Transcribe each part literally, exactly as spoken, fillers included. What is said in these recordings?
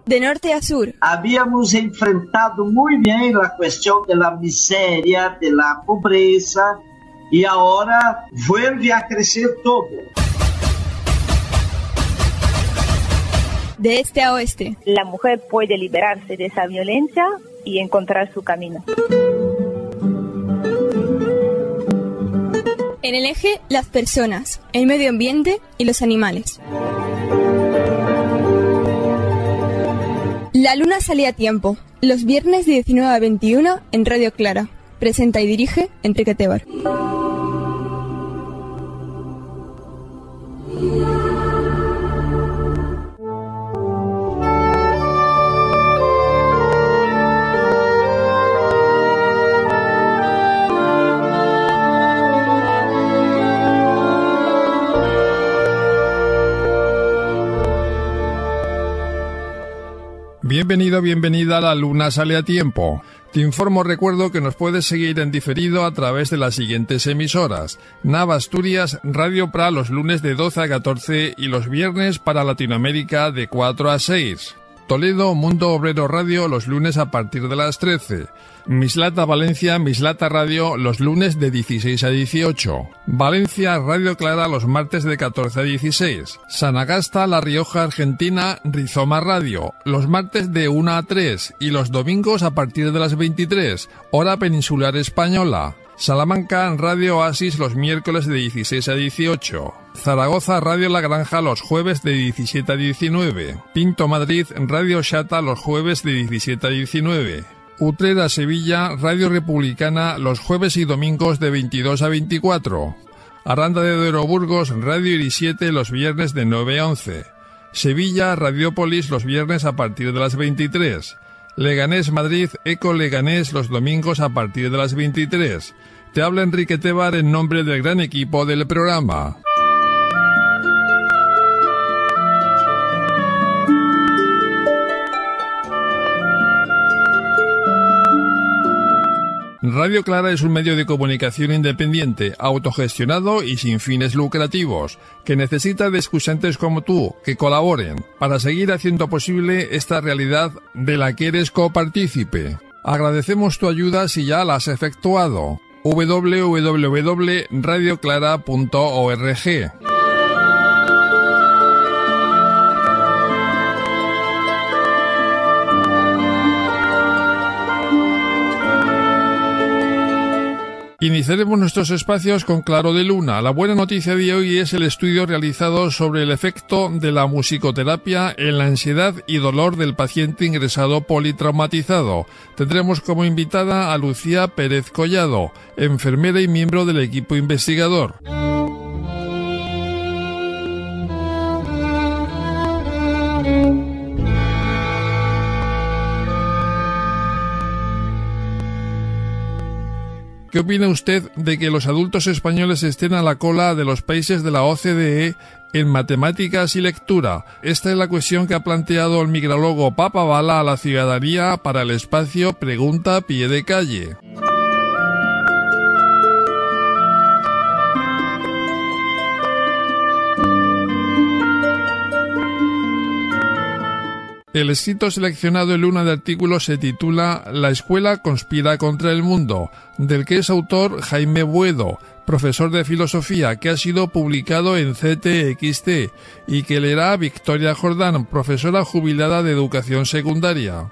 De norte a sur. Habíamos enfrentado muy bien la cuestión de la miseria, de la pobreza, y ahora vuelve a crecer todo. De este a oeste. La mujer puede liberarse de esa violencia y encontrar su camino. En el eje, las personas, el medio ambiente y los animales. La luna sale a tiempo, los viernes de diecinueve a veintiuno en Radio Clara. Presenta y dirige Enrique Tebar. Bienvenido, bienvenida a La Luna Sale a Tiempo. Te informo, recuerdo que nos puedes seguir en diferido a través de las siguientes emisoras. Nava Asturias, Radio Pra los lunes de doce a catorce y los viernes para Latinoamérica de cuatro a seis. Toledo, Mundo Obrero Radio los lunes a partir de las trece. Mislata Valencia, Mislata Radio los lunes de dieciséis a dieciocho. Valencia, Radio Clara los martes de catorce a dieciséis. Sanagasta, La Rioja, Argentina, Rizoma Radio los martes de una a tres y los domingos a partir de las veintitrés, hora peninsular española. Salamanca, Radio Oasis los miércoles de dieciséis a dieciocho. Zaragoza, Radio La Granja los jueves de diecisiete a diecinueve. Pinto Madrid, Radio Xata los jueves de diecisiete a diecinueve. Utrera, Sevilla, Radio Republicana los jueves y domingos de veintidós a veinticuatro. Aranda de Duero, Burgos, Radio Irisiete los viernes de nueve a once. Sevilla, Radiópolis los viernes a partir de las veintitrés. Leganés, Madrid, Eco Leganés los domingos a partir de las veintitrés. Te habla Enrique Tebar en nombre del gran equipo del programa. Radio Clara es un medio de comunicación independiente, autogestionado y sin fines lucrativos, que necesita de escuchantes como tú, que colaboren, para seguir haciendo posible esta realidad de la que eres copartícipe. Agradecemos tu ayuda si ya la has efectuado. doble u doble u doble u punto radio clara punto org. Iniciaremos nuestros espacios con Claro de Luna. La buena noticia de hoy es el estudio realizado sobre el efecto de la musicoterapia en la ansiedad y dolor del paciente ingresado politraumatizado. Tendremos como invitada a Lucía Pérez Collado, enfermera y miembro del equipo investigador. ¿Qué opina usted de que los adultos españoles estén a la cola de los países de la O C D E en matemáticas y lectura? Esta es la cuestión que ha planteado el micrólogo Papa Bala a la ciudadanía para el espacio Pregunta a Pie de Calle. El escrito seleccionado en Luna de artículos se titula La escuela conspira contra el mundo, del que es autor Jaime Buedo, profesor de filosofía, que ha sido publicado en C T X T y que leerá Victoria Jordán, profesora jubilada de educación secundaria.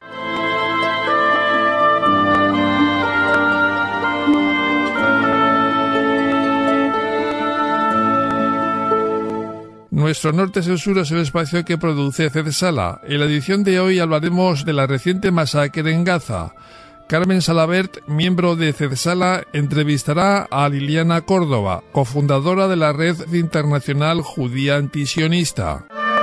Nuestro Norte es el Sur es el espacio que produce CEDSALA. En la edición de hoy hablaremos de la reciente masacre en Gaza. Carmen Salabert, miembro de CEDSALA, entrevistará a Liliana Córdoba, cofundadora de la Red Internacional Judía Antisionista.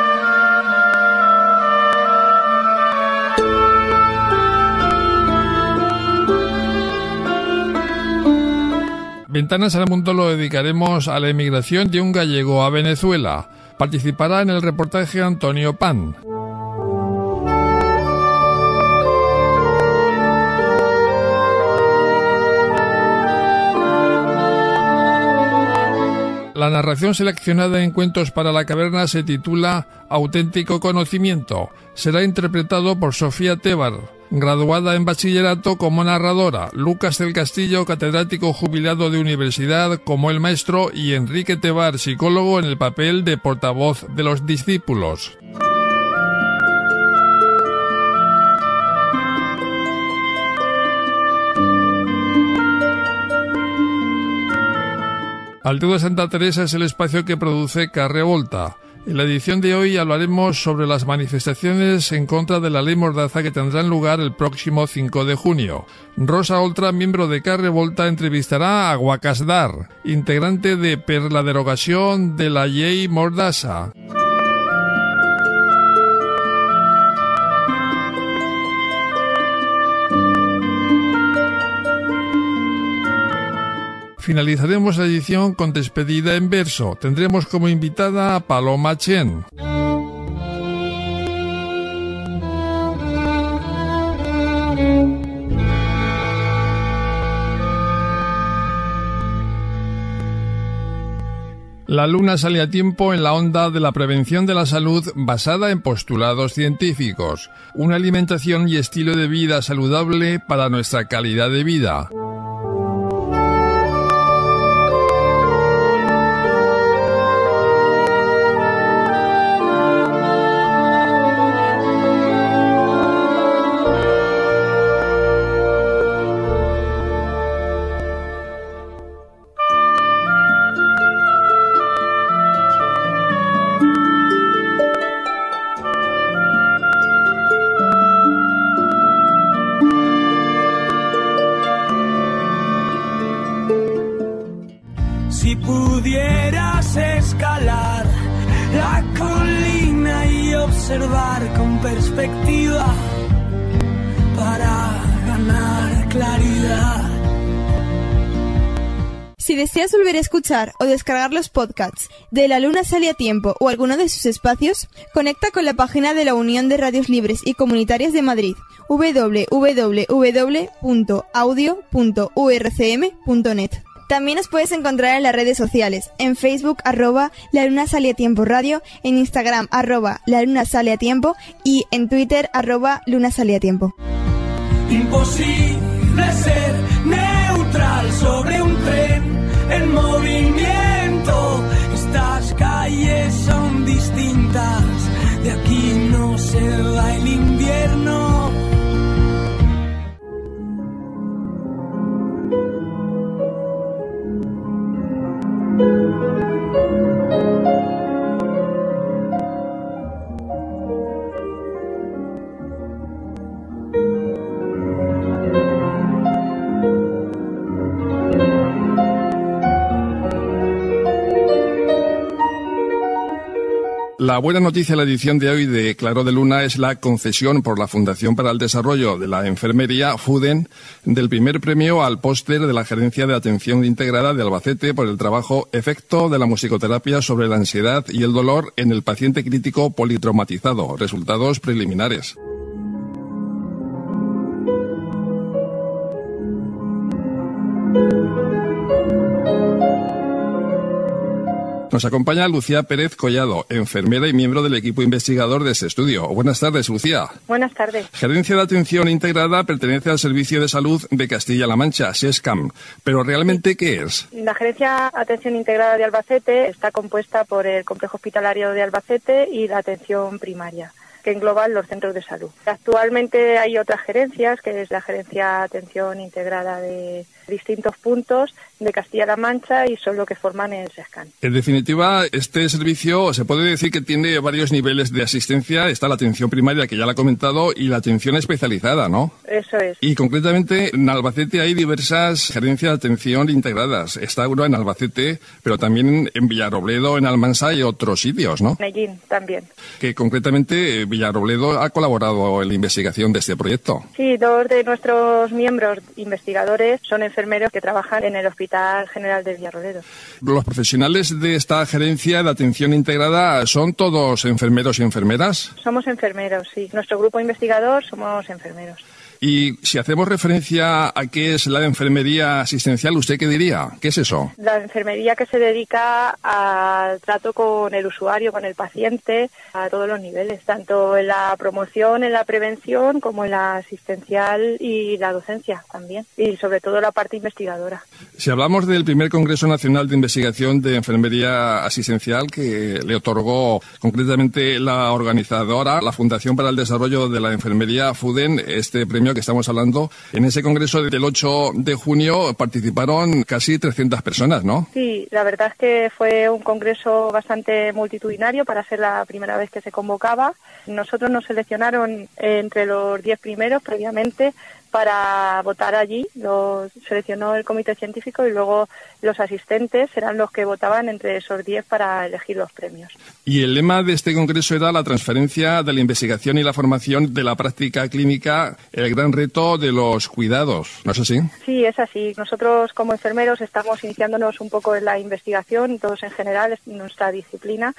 Ventanas al Mundo lo dedicaremos a la emigración de un gallego a Venezuela. Participará en el reportaje Antonio Pan. La narración seleccionada en Cuentos para la Caverna se titula Auténtico Conocimiento. Será interpretado por Sofía Tebar, graduada en bachillerato como narradora, Lucas del Castillo, catedrático jubilado de universidad como el maestro, y Enrique Tebar, psicólogo, en el papel de portavoz de los discípulos. Alteo de Santa Teresa es el espacio que produce Carre Volta. En la edición de hoy hablaremos sobre las manifestaciones en contra de la ley Mordaza que tendrán lugar el próximo cinco de junio. Rosa Oltra, miembro de Carre Volta, entrevistará a Guacasdar, integrante de Per la derogación de la llei Mordaza. Finalizaremos la edición con despedida en verso. Tendremos como invitada a Paloma Chen. La luna sale a tiempo en la onda de la prevención de la salud basada en postulados científicos. Una alimentación y estilo de vida saludable para nuestra calidad de vida. Si pudieras escalar la colina y observar con perspectiva para ganar claridad. Si deseas volver a escuchar o descargar los podcasts de La Luna Sale a Tiempo o alguno de sus espacios, conecta con la página de la Unión de Radios Libres y Comunitarias de Madrid, doble u doble u doble u punto audio punto u r c m punto net. También nos puedes encontrar en las redes sociales, en Facebook, arroba La Luna Sale a Tiempo Radio, en Instagram, arroba La Luna Sale a Tiempo, y en Twitter, arroba Luna Sale a Tiempo. Imposible ser neutral sobre un tren en movimiento. Estas calles son distintas, de aquí no se va el invierno. La buena noticia de la edición de hoy de Claro de Luna es la concesión por la Fundación para el Desarrollo de la Enfermería, FUDEN, del primer premio al póster de la Gerencia de Atención Integrada de Albacete por el trabajo Efecto de la musicoterapia sobre la ansiedad y el dolor en el paciente crítico politraumatizado. Resultados preliminares. Nos acompaña Lucía Pérez Collado, enfermera y miembro del equipo investigador de este estudio. Buenas tardes, Lucía. Buenas tardes. Gerencia de Atención Integrada pertenece al Servicio de Salud de Castilla-La Mancha, SESCAM. ¿Pero realmente qué es? La Gerencia de Atención Integrada de Albacete está compuesta por el Complejo Hospitalario de Albacete y la atención primaria, que engloban los centros de salud. Actualmente hay otras gerencias, que es la Gerencia de Atención Integrada de distintos puntos de Castilla-La Mancha, y son lo que forman el SESCAN. En definitiva, este servicio se puede decir que tiene varios niveles de asistencia. Está la atención primaria, que ya la he comentado, y la atención especializada, ¿no? Eso es. Y concretamente en Albacete hay diversas gerencias de atención integradas. Está uno en Albacete, pero también en Villarrobledo, en Almansa y otros sitios, ¿no? Medellín también. Que concretamente Villarrobledo ha colaborado en la investigación de este proyecto. Sí, dos de nuestros miembros investigadores son enfermeros que trabajan en el Hospital General de Villarrobledo. ¿Los profesionales de esta gerencia de atención integrada son todos enfermeros y enfermeras? Somos enfermeros, sí. Nuestro grupo investigador somos enfermeros. Y si hacemos referencia a qué es la enfermería asistencial, ¿usted qué diría? ¿Qué es eso? La enfermería que se dedica al trato con el usuario, con el paciente, a todos los niveles, tanto en la promoción, en la prevención, como en la asistencial y la docencia también, y sobre todo la parte investigadora. Si hablamos del primer Congreso Nacional de Investigación de Enfermería Asistencial que le otorgó concretamente la organizadora, la Fundación para el Desarrollo de la Enfermería, FUDEN, este premio que estamos hablando, en ese congreso del ocho de junio participaron casi trescientas personas, ¿no? Sí, la verdad es que fue un congreso bastante multitudinario para ser la primera vez que se convocaba. Nosotros nos seleccionaron entre los diez primeros previamente para votar allí, los seleccionó el comité científico y luego los asistentes eran los que votaban entre esos diez para elegir los premios. Y el lema de este congreso era la transferencia de la investigación y la formación de la práctica clínica, el gran reto de los cuidados, ¿no es así? Sí, es así. Nosotros como enfermeros estamos iniciándonos un poco en la investigación, todos en general, es nuestra disciplina,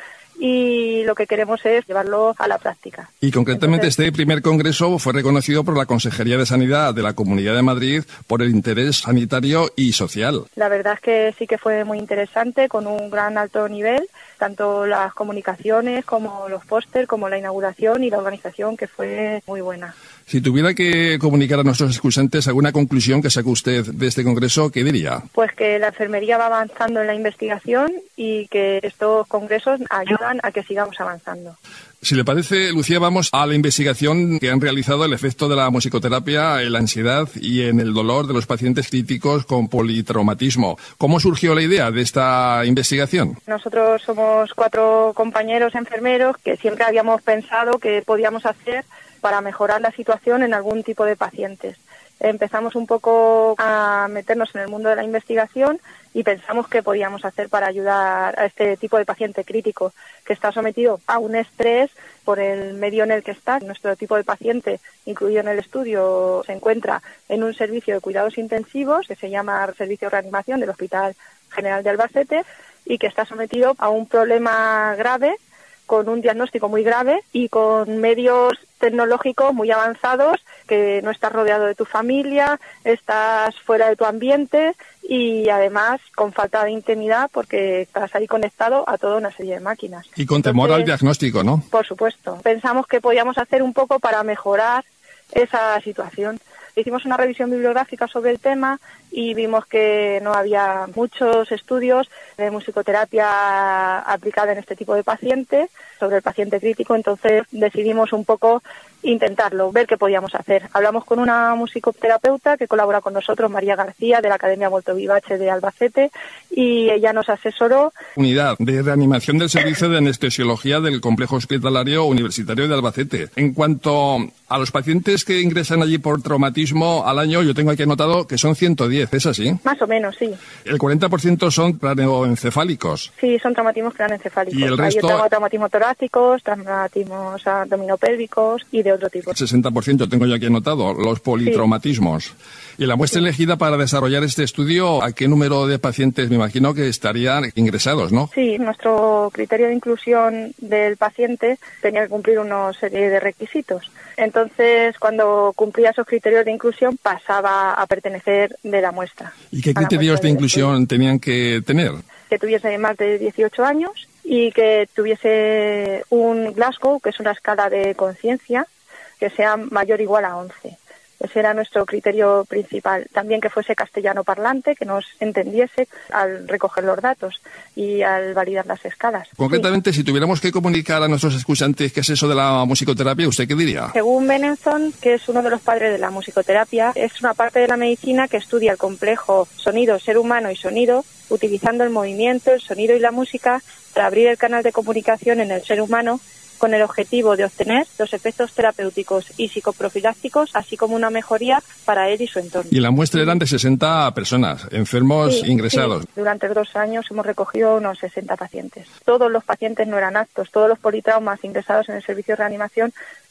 y lo que queremos es llevarlo a la práctica. Y concretamente Entonces, este primer congreso fue reconocido por la Consejería de Sanidad de la Comunidad de Madrid por el interés sanitario y social. La verdad es que sí que fue muy interesante, con un gran alto nivel, tanto las comunicaciones como los póster, como la inauguración y la organización, que fue muy buena. Si tuviera que comunicar a nuestros escuchantes alguna conclusión que saque usted de este congreso, ¿qué diría? Pues que la enfermería va avanzando en la investigación y que estos congresos ayudan a que sigamos avanzando. Si le parece, Lucía, vamos a la investigación que han realizado el efecto de la musicoterapia en la ansiedad y en el dolor de los pacientes críticos con politraumatismo. ¿Cómo surgió la idea de esta investigación? Nosotros somos cuatro compañeros enfermeros que siempre habíamos pensado que podíamos hacer para mejorar la situación en algún tipo de pacientes. Empezamos un poco a meternos en el mundo de la investigación y pensamos qué podíamos hacer para ayudar a este tipo de paciente crítico que está sometido a un estrés por el medio en el que está. Nuestro tipo de paciente, incluido en el estudio, se encuentra en un servicio de cuidados intensivos que se llama Servicio de Reanimación del Hospital General de Albacete y que está sometido a un problema grave, con un diagnóstico muy grave y con medios tecnológicos muy avanzados, que no estás rodeado de tu familia, estás fuera de tu ambiente y además con falta de intimidad porque estás ahí conectado a toda una serie de máquinas. Y con temor Entonces, al diagnóstico, ¿no? Por supuesto. Pensamos que podíamos hacer un poco para mejorar esa situación. Hicimos una revisión bibliográfica sobre el tema y vimos que no había muchos estudios de musicoterapia aplicada en este tipo de pacientes, sobre el paciente crítico, entonces decidimos un poco intentarlo, ver qué podíamos hacer. Hablamos con una musicoterapeuta que colabora con nosotros, María García, de la Academia Molto Vivace de Albacete, y ella nos asesoró. Unidad de reanimación del Servicio de Anestesiología del Complejo Hospitalario Universitario de Albacete. En cuanto a los pacientes que ingresan allí por traumatismo al año, yo tengo aquí anotado que son ciento diez, ¿es así? Más o menos, sí. El cuarenta por ciento son craneoencefálicos. Sí, son traumatismos craneoencefálicos. ¿Y el resto? Hay traumatismos torácicos, traumatismos abdominopélvicos y de otro tipo. El sesenta por ciento tengo yo aquí anotado, los politraumatismos. Sí. Y la muestra sí. elegida para desarrollar este estudio, ¿a qué número de pacientes me imagino que estarían ingresados, no? Sí, nuestro criterio de inclusión del paciente tenía que cumplir una serie de requisitos. Entonces, cuando cumplía esos criterios de inclusión, pasaba a pertenecer de la muestra. ¿Y qué criterios de inclusión tenían que tener? Que tuviese más de dieciocho años y que tuviese un Glasgow, que es una escala de conciencia, que sea mayor o igual a once. Ese era nuestro criterio principal. También que fuese castellano parlante, que nos entendiese al recoger los datos y al validar las escalas. Concretamente, sí. Si tuviéramos que comunicar a nuestros escuchantes qué es eso de la musicoterapia, ¿usted qué diría? Según Benenson, que es uno de los padres de la musicoterapia, es una parte de la medicina que estudia el complejo sonido, ser humano y sonido, utilizando el movimiento, el sonido y la música para abrir el canal de comunicación en el ser humano, con el objetivo de obtener los efectos terapéuticos y psicoprofilácticos, así como una mejoría para él y su entorno. Y la muestra eran de sesenta personas, enfermos sí, ingresados. Sí. Durante dos años hemos recogido unos sesenta pacientes. Todos los pacientes no eran aptos, todos los politraumas ingresados en el servicio de reanimación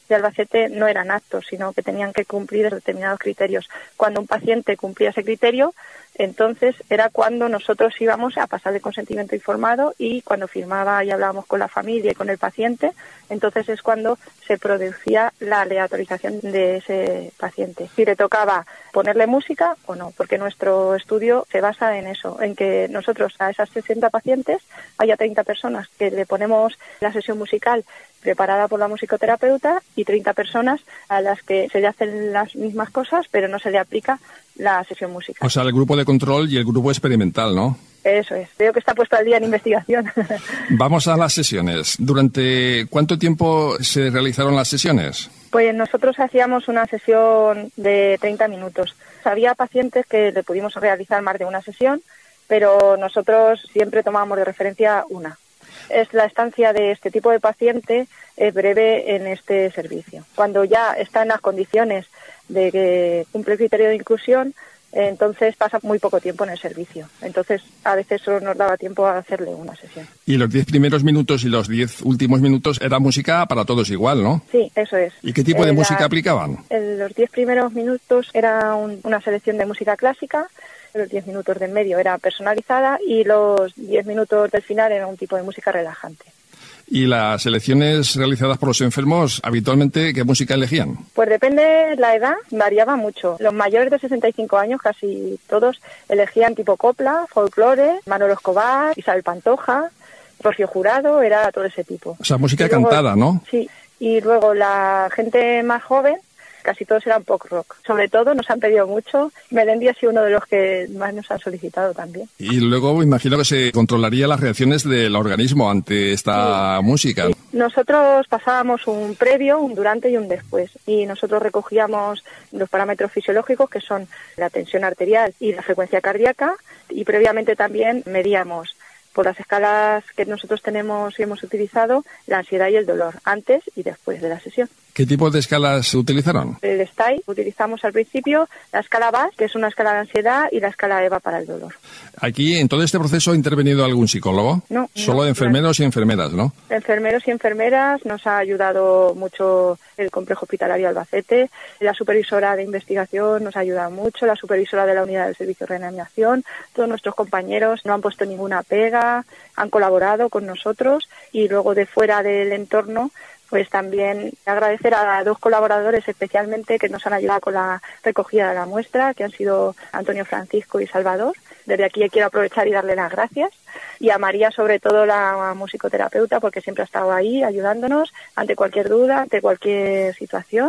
de Albacete no eran aptos, sino que tenían que cumplir determinados criterios. Cuando un paciente cumplía ese criterio, entonces era cuando nosotros íbamos a pasar el consentimiento informado, y cuando firmaba y hablábamos con la familia y con el paciente, entonces es cuando se producía la aleatorización de ese paciente. Si le tocaba ponerle música o no, porque nuestro estudio se basa en eso, en que nosotros a esas sesenta pacientes haya treinta personas que le ponemos la sesión musical preparada por la musicoterapeuta y treinta personas a las que se le hacen las mismas cosas, pero no se le aplica la sesión musical. O sea, el grupo de control y el grupo experimental, ¿no? Eso es. Veo que está puesto al día en investigación. Vamos a las sesiones. ¿Durante cuánto tiempo se realizaron las sesiones? Pues nosotros hacíamos una sesión de treinta minutos. Había pacientes que le pudimos realizar más de una sesión, pero nosotros siempre tomábamos de referencia una. Es la estancia de este tipo de paciente es breve en este servicio. Cuando ya está en las condiciones de que cumple el criterio de inclusión, entonces pasa muy poco tiempo en el servicio. Entonces, a veces solo nos daba tiempo a hacerle una sesión. Y los diez primeros minutos y los diez últimos minutos era música para todos igual, ¿no? Sí, eso es. ¿Y qué tipo de eh, música la, aplicaban? En los diez primeros minutos era un, una selección de música clásica, los diez minutos del medio era personalizada y los diez minutos del final era un tipo de música relajante. ¿Y las selecciones realizadas por los enfermos, habitualmente, qué música elegían? Pues depende de la edad, variaba mucho. Los mayores de sesenta y cinco años, casi todos, elegían tipo copla, folclore, Manolo Escobar, Isabel Pantoja, Rocío Jurado, era todo ese tipo. O sea, música luego, cantada, ¿no? Sí, y luego la gente más joven, casi todos eran pop rock. Sobre todo nos han pedido mucho. Melendi ha sido uno de los que más nos han solicitado también. Y luego me imagino que se controlaría las reacciones del organismo ante esta sí, música. Sí. Nosotros pasábamos un previo, un durante y un después. Y nosotros recogíamos los parámetros fisiológicos, que son la tensión arterial y la frecuencia cardíaca. Y previamente también medíamos, por las escalas que nosotros tenemos y hemos utilizado, la ansiedad y el dolor, antes y después de la sesión. ¿Qué tipo de escalas se utilizaron? El S T A I utilizamos al principio la escala B A S, que es una escala de ansiedad, y la escala E V A para el dolor. Aquí, en todo este proceso, ¿ha intervenido algún psicólogo? No. Solo no, enfermeros claro. y enfermeras, ¿no? Enfermeros y enfermeras, nos ha ayudado mucho el Complejo Hospitalario Albacete, la supervisora de investigación nos ha ayudado mucho, la supervisora de la unidad del servicio de reanimación, todos nuestros compañeros no han puesto ninguna pega, han colaborado con nosotros, y luego de fuera del entorno, pues también agradecer a dos colaboradores especialmente que nos han ayudado con la recogida de la muestra, que han sido Antonio Francisco y Salvador. Desde aquí quiero aprovechar y darle las gracias. Y a María, sobre todo, la musicoterapeuta, porque siempre ha estado ahí ayudándonos ante cualquier duda, ante cualquier situación.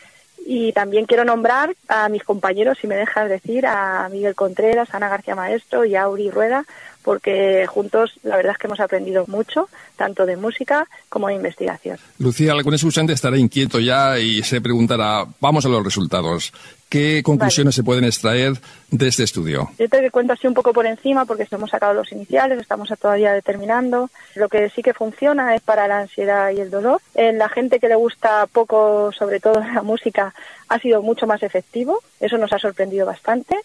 Y también quiero nombrar a mis compañeros, si me dejas decir, a Miguel Contreras, Ana García Maestro y a Auri Rueda, porque juntos la verdad es que hemos aprendido mucho, tanto de música como de investigación. Lucía, algún escuchante estará inquieto ya y se preguntará, vamos a los resultados. ¿Qué conclusiones vale. se pueden extraer de este estudio? Yo te cuento así un poco por encima, porque hemos sacado los iniciales, estamos todavía determinando. Lo que sí que funciona es para la ansiedad y el dolor. En la gente que le gusta poco, sobre todo la música, ha sido mucho más efectivo. Eso nos ha sorprendido bastante.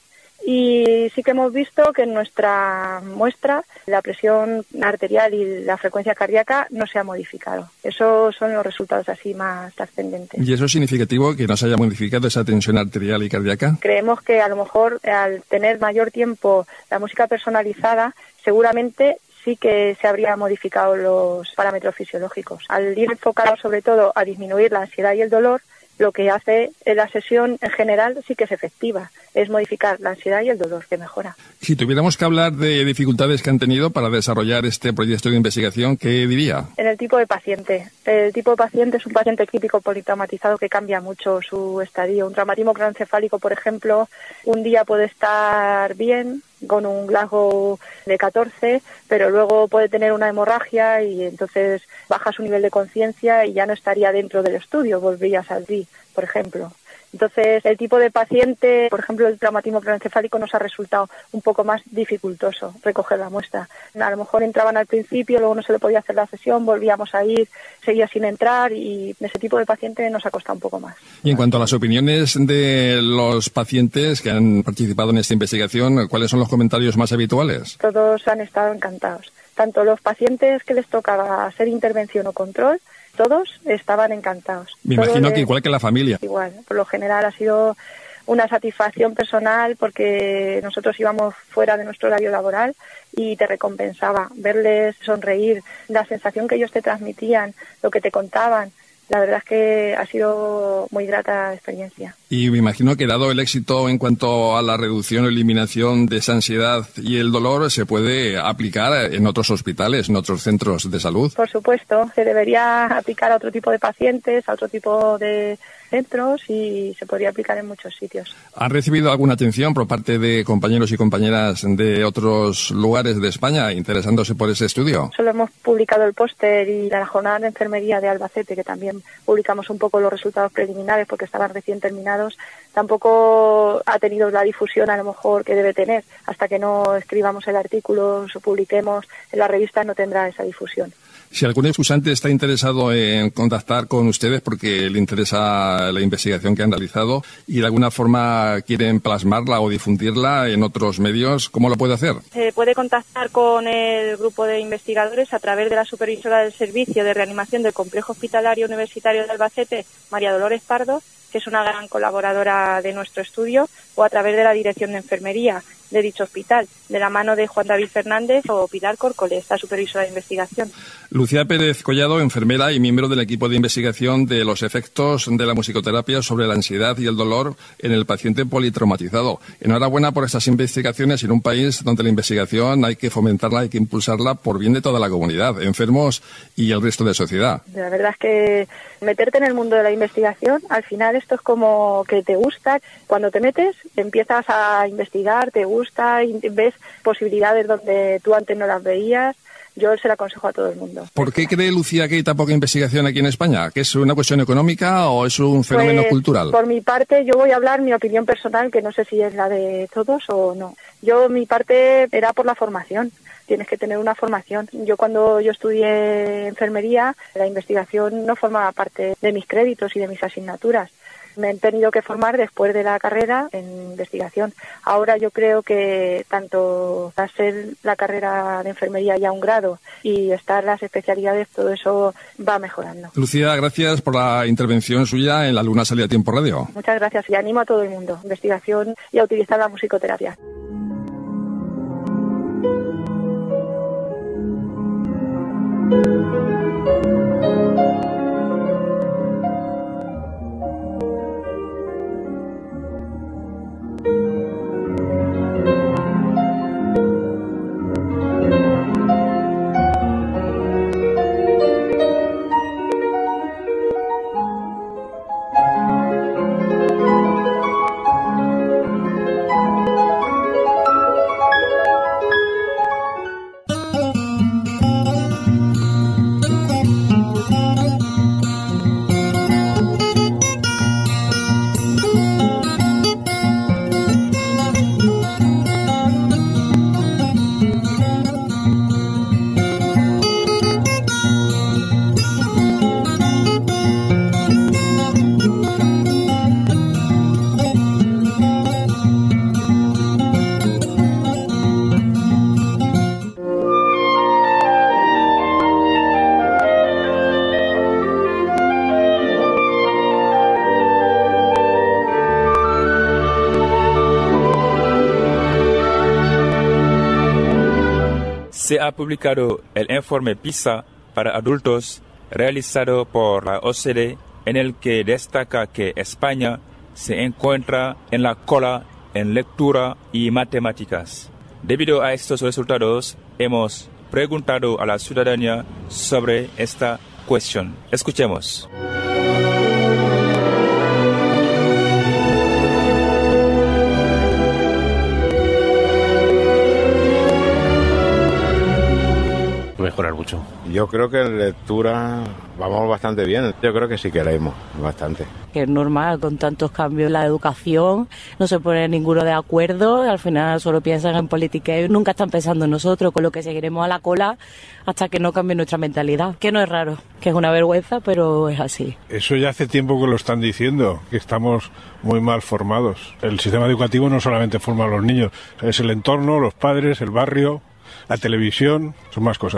Y sí que hemos visto que en nuestra muestra la presión arterial y la frecuencia cardíaca no se ha modificado. Esos son los resultados así más trascendentes. ¿Y eso es significativo, que no se haya modificado esa tensión arterial y cardíaca? Creemos que a lo mejor al tener mayor tiempo la música personalizada, seguramente sí que se habría modificado los parámetros fisiológicos. Al ir enfocado sobre todo a disminuir la ansiedad y el dolor, lo que hace la sesión en general sí que es efectiva, es modificar la ansiedad y el dolor, que mejora. Si tuviéramos que hablar de dificultades que han tenido para desarrollar este proyecto de investigación, ¿qué diría? En el tipo de paciente. El tipo de paciente es un paciente crítico politraumatizado que cambia mucho su estadio. Un traumatismo craneoencefálico, por ejemplo, un día puede estar bien, con un Glasgow de catorce, pero luego puede tener una hemorragia y entonces baja su nivel de conciencia y ya no estaría dentro del estudio, volvería a salir, por ejemplo. Entonces, el tipo de paciente, por ejemplo, el traumatismo craneoencefálico nos ha resultado un poco más dificultoso recoger la muestra. A lo mejor entraban al principio, luego no se le podía hacer la sesión, volvíamos a ir, seguía sin entrar y ese tipo de paciente nos ha costado un poco más. Y en cuanto a las opiniones de los pacientes que han participado en esta investigación, ¿cuáles son los comentarios más habituales? Todos han estado encantados. Tanto los pacientes que les tocaba hacer intervención o control, todos estaban encantados. Me Todos imagino de- que igual que la familia. Igual, por lo general ha sido una satisfacción personal porque nosotros íbamos fuera de nuestro horario laboral y te recompensaba verles sonreír, la sensación que ellos te transmitían, lo que te contaban. La verdad es que ha sido muy grata experiencia. Y me imagino que dado el éxito en cuanto a la reducción o eliminación de esa ansiedad y el dolor, se puede aplicar en otros hospitales, en otros centros de salud. Por supuesto, se debería aplicar a otro tipo de pacientes, a otro tipo de centros y se podría aplicar en muchos sitios. ¿Han recibido alguna atención por parte de compañeros y compañeras de otros lugares de España interesándose por ese estudio? Solo hemos publicado el póster y la jornada de enfermería de Albacete, que también publicamos un poco los resultados preliminares porque estaban recién terminados. Tampoco ha tenido la difusión a lo mejor que debe tener. Hasta que no escribamos el artículo, o publiquemos en la revista, no tendrá esa difusión. Si algún excusante está interesado en contactar con ustedes porque le interesa la investigación que han realizado y de alguna forma quieren plasmarla o difundirla en otros medios, ¿cómo lo puede hacer? Se puede contactar con el grupo de investigadores a través de la supervisora del Servicio de Reanimación del Complejo Hospitalario Universitario de Albacete, María Dolores Pardo, que es una gran colaboradora de nuestro estudio, o a través de la Dirección de Enfermería de dicho hospital, de la mano de Juan David Fernández o Pilar Córcoles, la supervisora de investigación. Lucía Pérez Collado, enfermera y miembro del equipo de investigación de los efectos de la musicoterapia sobre la ansiedad y el dolor en el paciente politraumatizado. Enhorabuena por estas investigaciones en un país donde la investigación hay que fomentarla, hay que impulsarla por bien de toda la comunidad, enfermos y el resto de la sociedad. La verdad es que meterte en el mundo de la investigación, al final esto es como que te gusta. Cuando te metes, empiezas a investigar, te gusta, y ves posibilidades donde tú antes no las veías. Yo se lo aconsejo a todo el mundo. ¿Por qué cree Lucía que hay tan poca investigación aquí en España? ¿Que es una cuestión económica o es un fenómeno Pues, cultural? Por mi parte, yo voy a hablar mi opinión personal, que no sé si es la de todos o no. Yo, mi parte, era por la formación. Tienes que tener una formación. Yo cuando yo estudié enfermería, la investigación no formaba parte de mis créditos y de mis asignaturas. Me he tenido que formar después de la carrera en investigación. Ahora yo creo que tanto hacer la carrera de enfermería ya un grado y estar las especialidades, todo eso va mejorando. Lucía, gracias por la intervención suya en La Luna Sale a Tiempo Radio. Muchas gracias y animo a todo el mundo, investigación y a utilizar la musicoterapia. Se ha publicado el informe PISA para adultos realizado por la O C D, en el que destaca que España se encuentra en la cola en lectura y matemáticas. Debido a estos resultados, hemos preguntado a la ciudadanía sobre esta cuestión. Escuchemos. Mejorar mucho. Yo creo que en lectura vamos bastante bien. Yo creo que sí que leemos bastante. Que es normal, con tantos cambios en la educación, no se pone ninguno de acuerdo, al final solo piensan en política y nunca están pensando en nosotros, con lo que seguiremos a la cola hasta que no cambie nuestra mentalidad. Que no es raro, que es una vergüenza, pero es así. Eso ya hace tiempo que lo están diciendo, que estamos muy mal formados. El sistema educativo no solamente forma a los niños, es el entorno, los padres, el barrio, la televisión, son más cosas.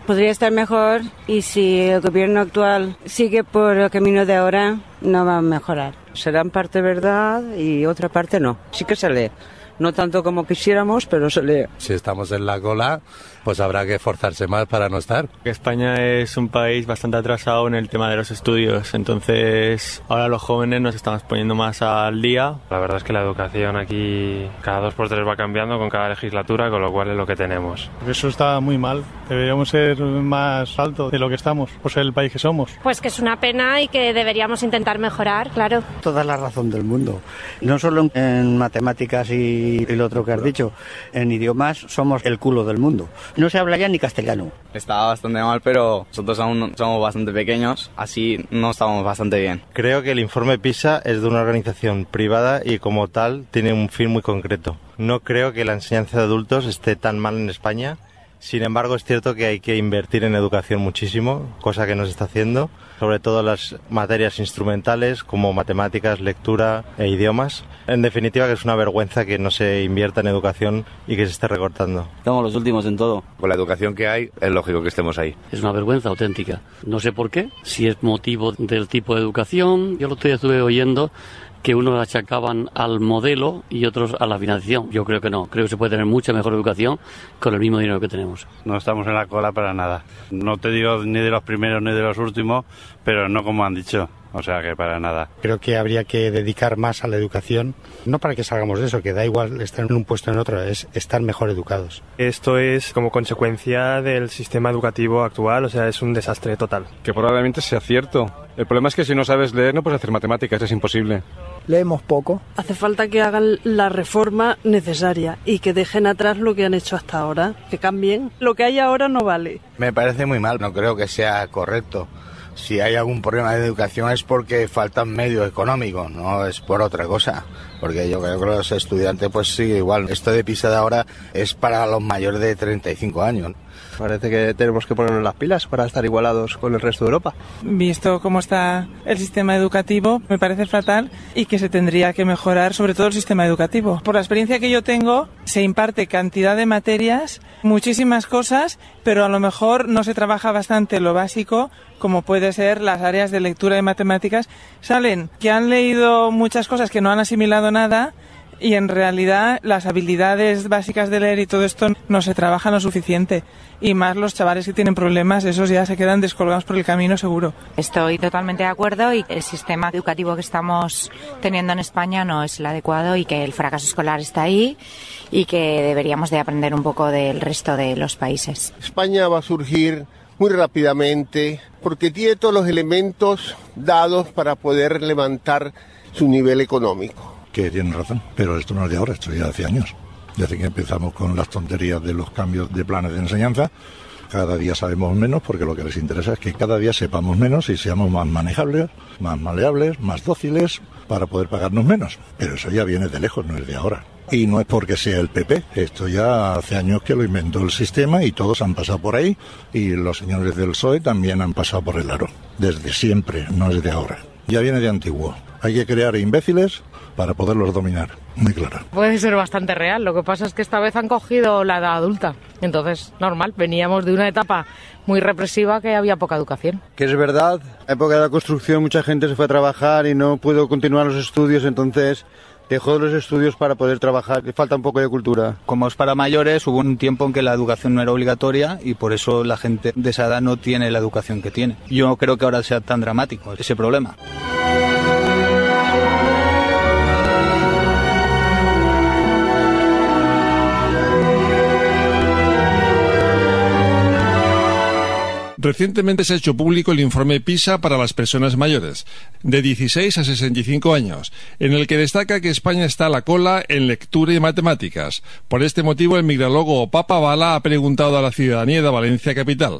Podría estar mejor y si el gobierno actual sigue por el camino de ahora, no va a mejorar. Será en parte verdad y otra parte no. Sí que se lee. No tanto como quisiéramos, pero se lee. Si estamos en la cola, pues habrá que esforzarse más para no estar. España es un país bastante atrasado en el tema de los estudios, entonces ahora los jóvenes nos estamos poniendo más al día. La verdad es que la educación aquí cada dos por tres va cambiando con cada legislatura, con lo cual es lo que tenemos. Eso está muy mal, deberíamos ser más altos de lo que estamos, por ser el país que somos. Pues que es una pena y que deberíamos intentar mejorar, claro. Toda la razón del mundo, no solo en matemáticas y y lo otro que has dicho, en idiomas somos el culo del mundo. No se habla ya ni castellano. Está bastante mal, pero nosotros aún somos bastante pequeños, así no estamos bastante bien. Creo que el informe PISA es de una organización privada y como tal tiene un fin muy concreto. No creo que la enseñanza de adultos esté tan mal en España. Sin embargo, es cierto que hay que invertir en educación muchísimo, cosa que no se está haciendo, sobre todo las materias instrumentales como matemáticas, lectura e idiomas. En definitiva, que es una vergüenza que no se invierta en educación y que se esté recortando. Estamos los últimos en todo. Con la educación que hay, es lógico que estemos ahí. Es una vergüenza auténtica. No sé por qué, si es motivo del tipo de educación. Yo lo estuve oyendo que unos achacaban al modelo y otros a la financiación. Yo creo que no. Creo que se puede tener mucha mejor educación con el mismo dinero que tenemos. No estamos en la cola para nada. No te digo ni de los primeros ni de los últimos, pero no como han dicho. O sea que para nada. Creo que habría que dedicar más a la educación, no para que salgamos de eso, que da igual estar en un puesto o en otro, es estar mejor educados. Esto es como consecuencia del sistema educativo actual, o sea, es un desastre total. Que probablemente sea cierto. El problema es que si no sabes leer no puedes hacer matemáticas, es imposible. Leemos poco. Hace falta que hagan la reforma necesaria y que dejen atrás lo que han hecho hasta ahora, que cambien. Lo que hay ahora no vale. Me parece muy mal, no creo que sea correcto. Si hay algún problema de educación es porque faltan medios económicos, no es por otra cosa. Porque yo creo que los estudiantes pues sí, igual. Esto de PISA de ahora es para los mayores de treinta y cinco años. Parece que tenemos que ponernos las pilas para estar igualados con el resto de Europa. Visto cómo está el sistema educativo, me parece fatal y que se tendría que mejorar sobre todo el sistema educativo. Por la experiencia que yo tengo, se imparte cantidad de materias, muchísimas cosas, pero a lo mejor no se trabaja bastante lo básico, como puede ser las áreas de lectura y matemáticas. Salen que han leído muchas cosas que no han asimilado nada, y en realidad las habilidades básicas de leer y todo esto no se trabajan lo suficiente. Y más los chavales que tienen problemas, esos ya se quedan descolgados por el camino seguro. Estoy totalmente de acuerdo y el sistema educativo que estamos teniendo en España no es el adecuado y que el fracaso escolar está ahí y que deberíamos de aprender un poco del resto de los países. España va a surgir muy rápidamente porque tiene todos los elementos dados para poder levantar su nivel económico. Que tienen razón, pero esto no es de ahora, esto ya hace años. Desde que empezamos con las tonterías de los cambios de planes de enseñanza, cada día sabemos menos porque lo que les interesa es que cada día sepamos menos y seamos más manejables, más maleables, más dóciles para poder pagarnos menos. Pero eso ya viene de lejos, no es de ahora. Y no es porque sea el P P, esto ya hace años que lo inventó el sistema y todos han pasado por ahí y los señores del P S O E también han pasado por el aro. Desde siempre, no es de ahora. Ya viene de antiguo. Hay que crear imbéciles para poderlos dominar, muy claro. Puede ser bastante real, lo que pasa es que esta vez han cogido la edad adulta, entonces normal, veníamos de una etapa muy represiva que había poca educación. Que es verdad, en la época de la construcción mucha gente se fue a trabajar y no pudo continuar los estudios, entonces dejó los estudios para poder trabajar, le falta un poco de cultura. Como es para mayores, hubo un tiempo en que la educación no era obligatoria y por eso la gente de esa edad no tiene la educación que tiene. Yo no creo que ahora sea tan dramático ese problema. Recientemente se ha hecho público el informe PISA para las personas mayores, de dieciséis a sesenta y cinco años, en el que destaca que España está a la cola en lectura y matemáticas. Por este motivo, el migralogo Papa Bala ha preguntado a la ciudadanía de Valencia capital.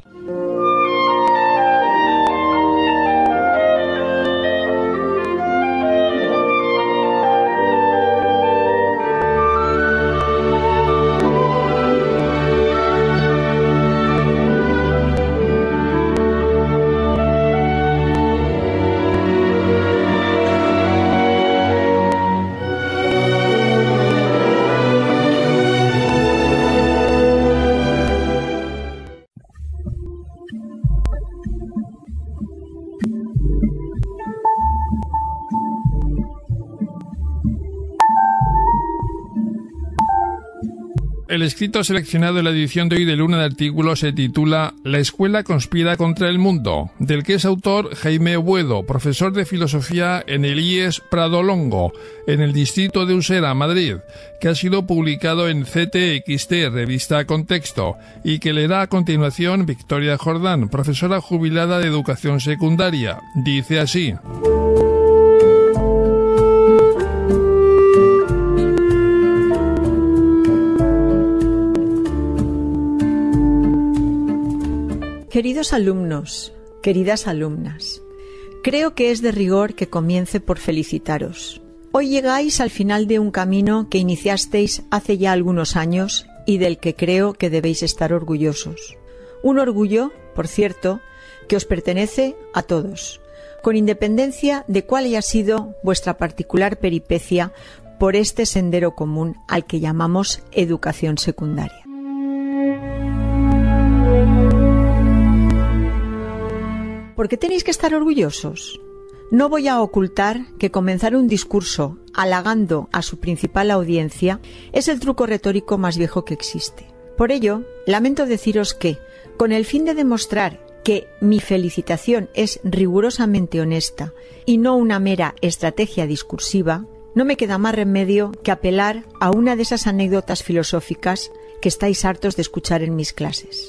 El escrito seleccionado en la edición de hoy de Luna de Artículos se titula La escuela conspira contra el mundo, del que es autor Jaime Buedo, profesor de filosofía en el I E S Pradolongo, en el distrito de Usera, Madrid, que ha sido publicado en C T X T, revista Contexto, y que leerá a continuación Victoria Jordán, profesora jubilada de educación secundaria. Dice así. Queridos alumnos, queridas alumnas, creo que es de rigor que comience por felicitaros. Hoy llegáis al final de un camino que iniciasteis hace ya algunos años y del que creo que debéis estar orgullosos. Un orgullo, por cierto, que os pertenece a todos, con independencia de cuál haya sido vuestra particular peripecia por este sendero común al que llamamos educación secundaria. ¿Por qué tenéis que estar orgullosos? No voy a ocultar que comenzar un discurso halagando a su principal audiencia es el truco retórico más viejo que existe. Por ello, lamento deciros que, con el fin de demostrar que mi felicitación es rigurosamente honesta y no una mera estrategia discursiva, no me queda más remedio que apelar a una de esas anécdotas filosóficas que estáis hartos de escuchar en mis clases.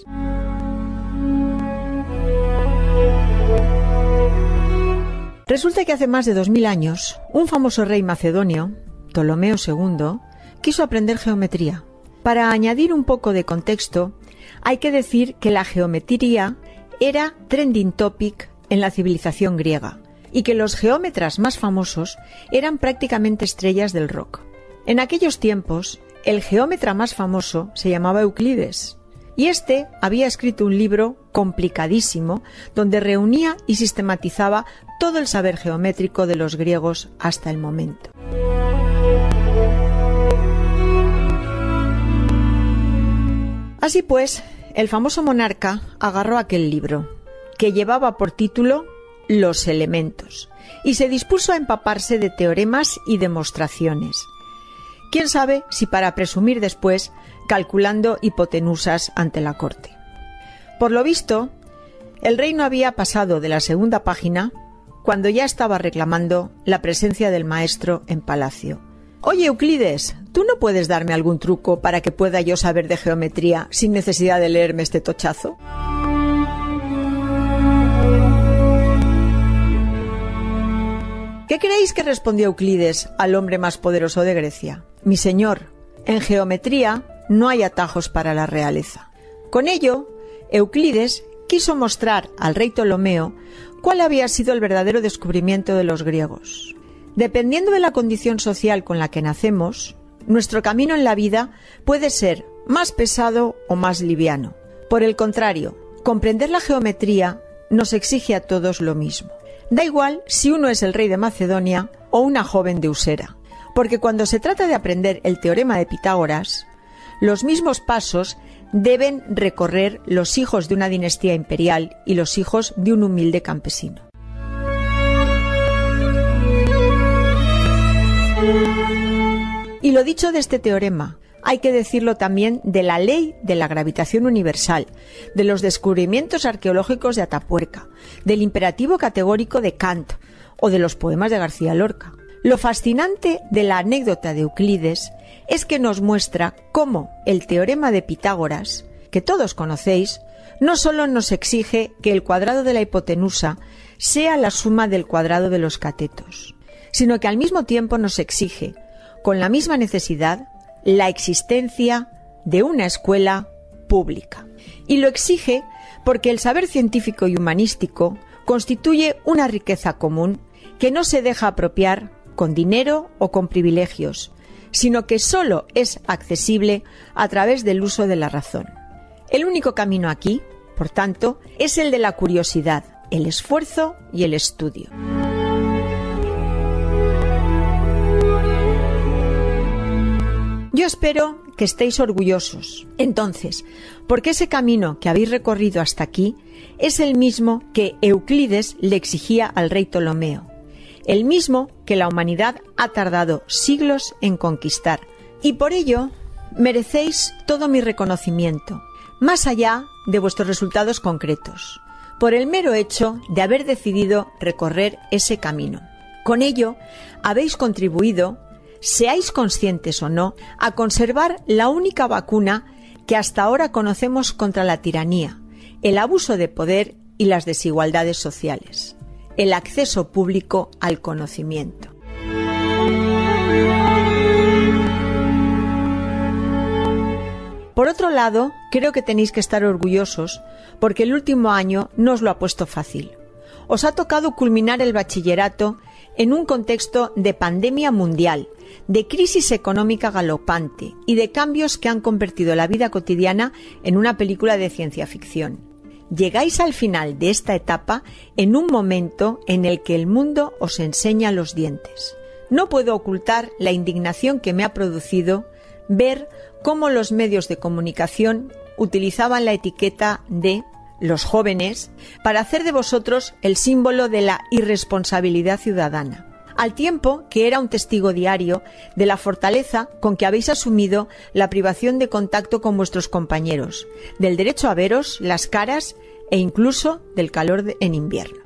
Resulta que hace más de dos mil años, un famoso rey macedonio, Ptolomeo segundo, quiso aprender geometría. Para añadir un poco de contexto, hay que decir que la geometría era trending topic en la civilización griega y que los geómetras más famosos eran prácticamente estrellas del rock. En aquellos tiempos, el geómetra más famoso se llamaba Euclides, y este había escrito un libro complicadísimo donde reunía y sistematizaba todo el saber geométrico de los griegos hasta el momento. Así pues, el famoso monarca agarró aquel libro, que llevaba por título Los elementos, y se dispuso a empaparse de teoremas y demostraciones. Quién sabe si para presumir después calculando hipotenusas ante la corte. Por lo visto, el rey no había pasado de la segunda página cuando ya estaba reclamando la presencia del maestro en palacio. Oye, Euclides, ¿tú no puedes darme algún truco para que pueda yo saber de geometría sin necesidad de leerme este tochazo? ¿Qué creéis que respondió Euclides al hombre más poderoso de Grecia? Mi señor, en geometría no hay atajos para la realeza. Con ello, Euclides quiso mostrar al rey Ptolomeo cuál había sido el verdadero descubrimiento de los griegos. Dependiendo de la condición social con la que nacemos, nuestro camino en la vida puede ser más pesado o más liviano. Por el contrario, comprender la geometría nos exige a todos lo mismo. Da igual si uno es el rey de Macedonia o una joven de Usera, porque cuando se trata de aprender el teorema de Pitágoras, los mismos pasos deben recorrer los hijos de una dinastía imperial y los hijos de un humilde campesino. Y lo dicho de este teorema, hay que decirlo también de la ley de la gravitación universal, de los descubrimientos arqueológicos de Atapuerca, del imperativo categórico de Kant o de los poemas de García Lorca. Lo fascinante de la anécdota de Euclides es que nos muestra cómo el teorema de Pitágoras, que todos conocéis, no solo nos exige que el cuadrado de la hipotenusa sea la suma del cuadrado de los catetos, sino que al mismo tiempo nos exige, con la misma necesidad, la existencia de una escuela pública. Y lo exige porque el saber científico y humanístico constituye una riqueza común que no se deja apropiar con dinero o con privilegios, sino que solo es accesible a través del uso de la razón. El único camino aquí, por tanto, es el de la curiosidad, el esfuerzo y el estudio. Yo espero que estéis orgullosos, entonces, porque ese camino que habéis recorrido hasta aquí es el mismo que Euclides le exigía al rey Ptolomeo, el mismo que la humanidad ha tardado siglos en conquistar, y por ello Merecéis todo mi reconocimiento, más allá de vuestros resultados concretos, por el mero hecho de haber decidido recorrer ese camino. Con ello, habéis contribuido, seáis conscientes o no, a conservar la única vacuna que hasta ahora conocemos contra la tiranía, el abuso de poder y las desigualdades sociales, el acceso público al conocimiento. Por otro lado, creo que tenéis que estar orgullosos porque el último año no os lo ha puesto fácil. Os ha tocado culminar el bachillerato en un contexto de pandemia mundial, de crisis económica galopante y de cambios que han convertido la vida cotidiana en una película de ciencia ficción. Llegáis al final de esta etapa en un momento en el que el mundo os enseña los dientes. No puedo ocultar la indignación que me ha producido ver cómo los medios de comunicación utilizaban la etiqueta de los jóvenes para hacer de vosotros el símbolo de la irresponsabilidad ciudadana, al tiempo que era un testigo diario de la fortaleza con que habéis asumido la privación de contacto con vuestros compañeros, del derecho a veros las caras e incluso del calor de, en invierno.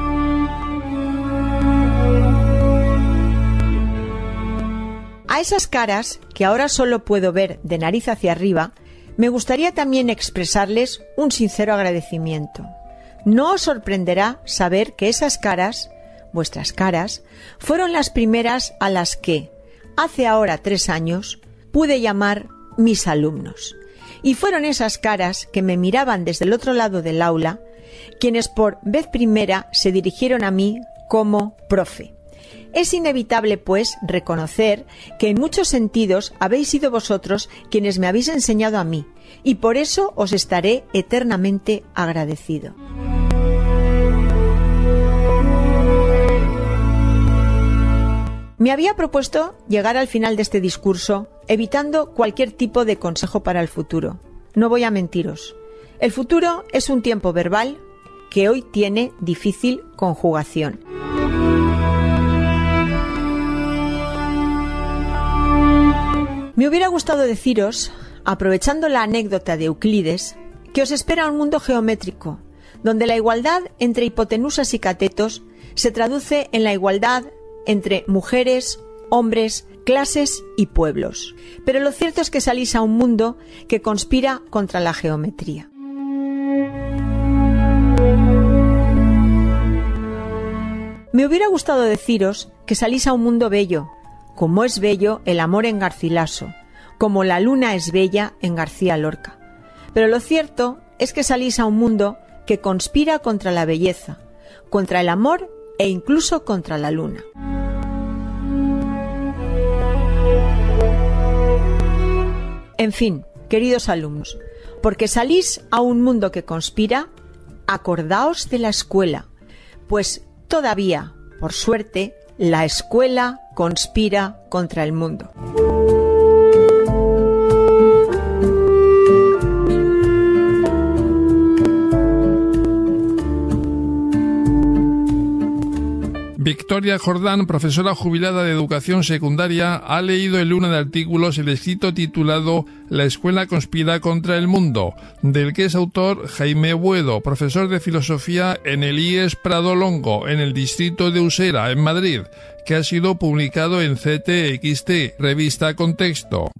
A esas caras, que ahora solo puedo ver de nariz hacia arriba, me gustaría también expresarles un sincero agradecimiento. No os sorprenderá saber que esas caras, vuestras caras, fueron las primeras a las que, hace ahora tres años, pude llamar mis alumnos. Y fueron esas caras que me miraban desde el otro lado del aula, quienes por vez primera se dirigieron a mí como profe. Es inevitable, pues, reconocer que en muchos sentidos habéis sido vosotros quienes me habéis enseñado a mí, y por eso os estaré eternamente agradecido. Me había propuesto llegar al final de este discurso evitando cualquier tipo de consejo para el futuro. No voy a mentiros. El futuro es un tiempo verbal que hoy tiene difícil conjugación. Me hubiera gustado deciros, aprovechando la anécdota de Euclides, que os espera un mundo geométrico, donde la igualdad entre hipotenusas y catetos se traduce en la igualdad entre mujeres, hombres, clases y pueblos. Pero lo cierto es que salís a un mundo que conspira contra la geometría. Me hubiera gustado deciros que salís a un mundo bello, como es bello el amor en Garcilaso, como la luna es bella en García Lorca. Pero lo cierto es que salís a un mundo que conspira contra la belleza, contra el amor e incluso contra la luna. En fin, queridos alumnos, porque salís a un mundo que conspira, acordaos de la escuela, pues todavía, por suerte, la escuela conspira contra el mundo. Victoria Jordán, profesora jubilada de educación secundaria, ha leído en Luna de Artículos el escrito titulado La escuela conspira contra el mundo, del que es autor Jaime Buedo, profesor de filosofía en el I E S Prado Longo, en el distrito de Usera, en Madrid, que ha sido publicado en C T X T, revista Contexto.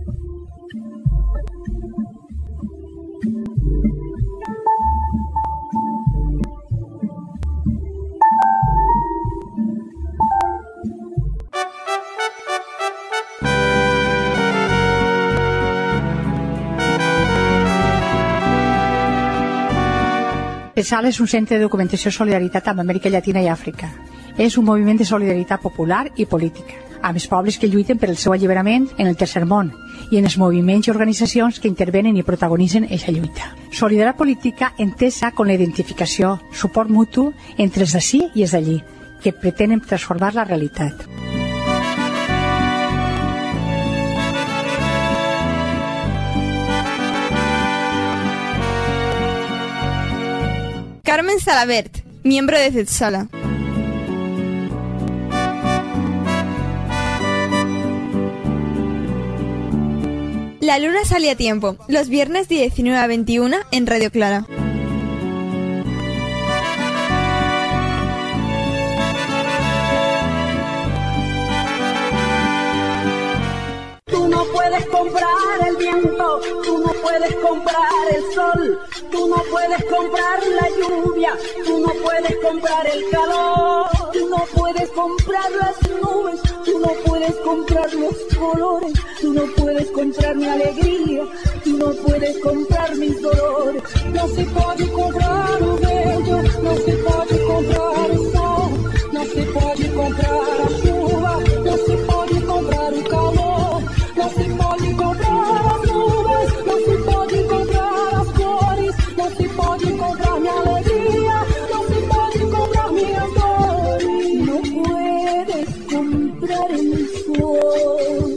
PESAL és un centre de documentació i solidaritat amb Amèrica Llatina i Àfrica. És un moviment de solidaritat popular i política, amb els pobles que lluiten per el seu alliberament en el tercer món i en els moviments i organitzacions que intervenen i protagonitzen aquesta lluita. Solidaritat política entesa com la identificació, suport mutu entre els d'ací i els d'allí, que pretenen transformar la realitat. Carmen Salabert, miembro de CETSALA. La luna sale a tiempo, los viernes de diecinueve a veintiuno en Radio Clara. Tú no puedes comprar el viento, tú no puedes comprar el sol, tú no puedes comprar la lluvia, tú no puedes comprar el calor, tú no puedes comprar las nubes, tú no puedes comprar los colores, tú no puedes comprar mi alegría, tú no puedes comprar mis dolores. No se puede comprar o bello, no se puede comprar o sol, no se puede comprar a chuva, no se puede comprar o calor, no se puede comprar as nuvens, no se puede comprar as flores, no se puede comprar mi alegría, no se puede comprar mis dolores, no puedes comprar el sol.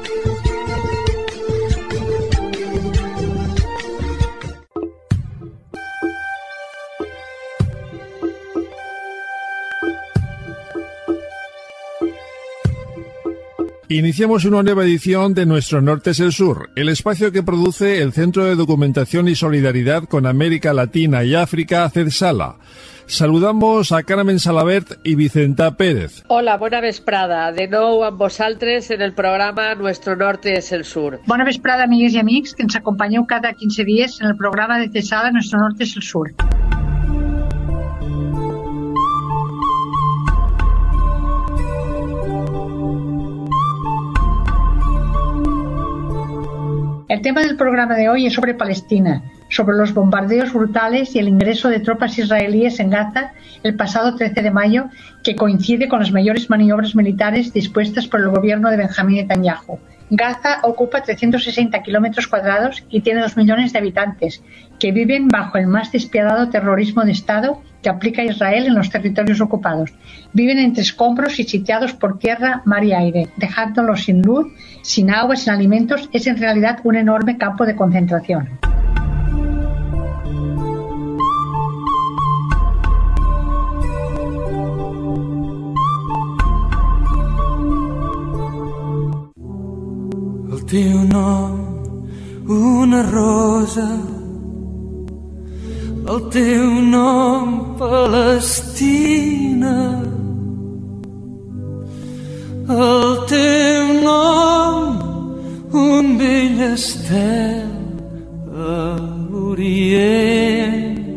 Iniciamos una nueva edición de Nuestro Norte es el Sur, el espacio que produce el Centro de Documentación y Solidaridad con América Latina y África, CEDSALA. Saludamos a Carmen Salabert y Vicenta Pérez. Hola, bona vesprada. De nou amb vosaltres en el programa Nuestro Norte es el Sur. Bona vesprada, amigues i amics, que ens acompanyeu cada quinze dies en el programa de CEDSALA Nuestro Norte es el Sur. El tema del programa de hoy es sobre Palestina, sobre los bombardeos brutales y el ingreso de tropas israelíes en Gaza el pasado trece de mayo, que coincide con las mayores maniobras militares dispuestas por el gobierno de Benjamín Netanyahu. Gaza ocupa trescientos sesenta kilómetros cuadrados y tiene dos millones de habitantes, que viven bajo el más despiadado terrorismo de Estado que aplica Israel en los territorios ocupados. Viven entre escombros y sitiados por tierra, mar y aire, dejándolos sin luz, sin agua, sin alimentos. Es en realidad un enorme campo de concentración. El teu nom, una rosa, el teu nom, Palestina, el teu nom, un vell estel a l'Orient.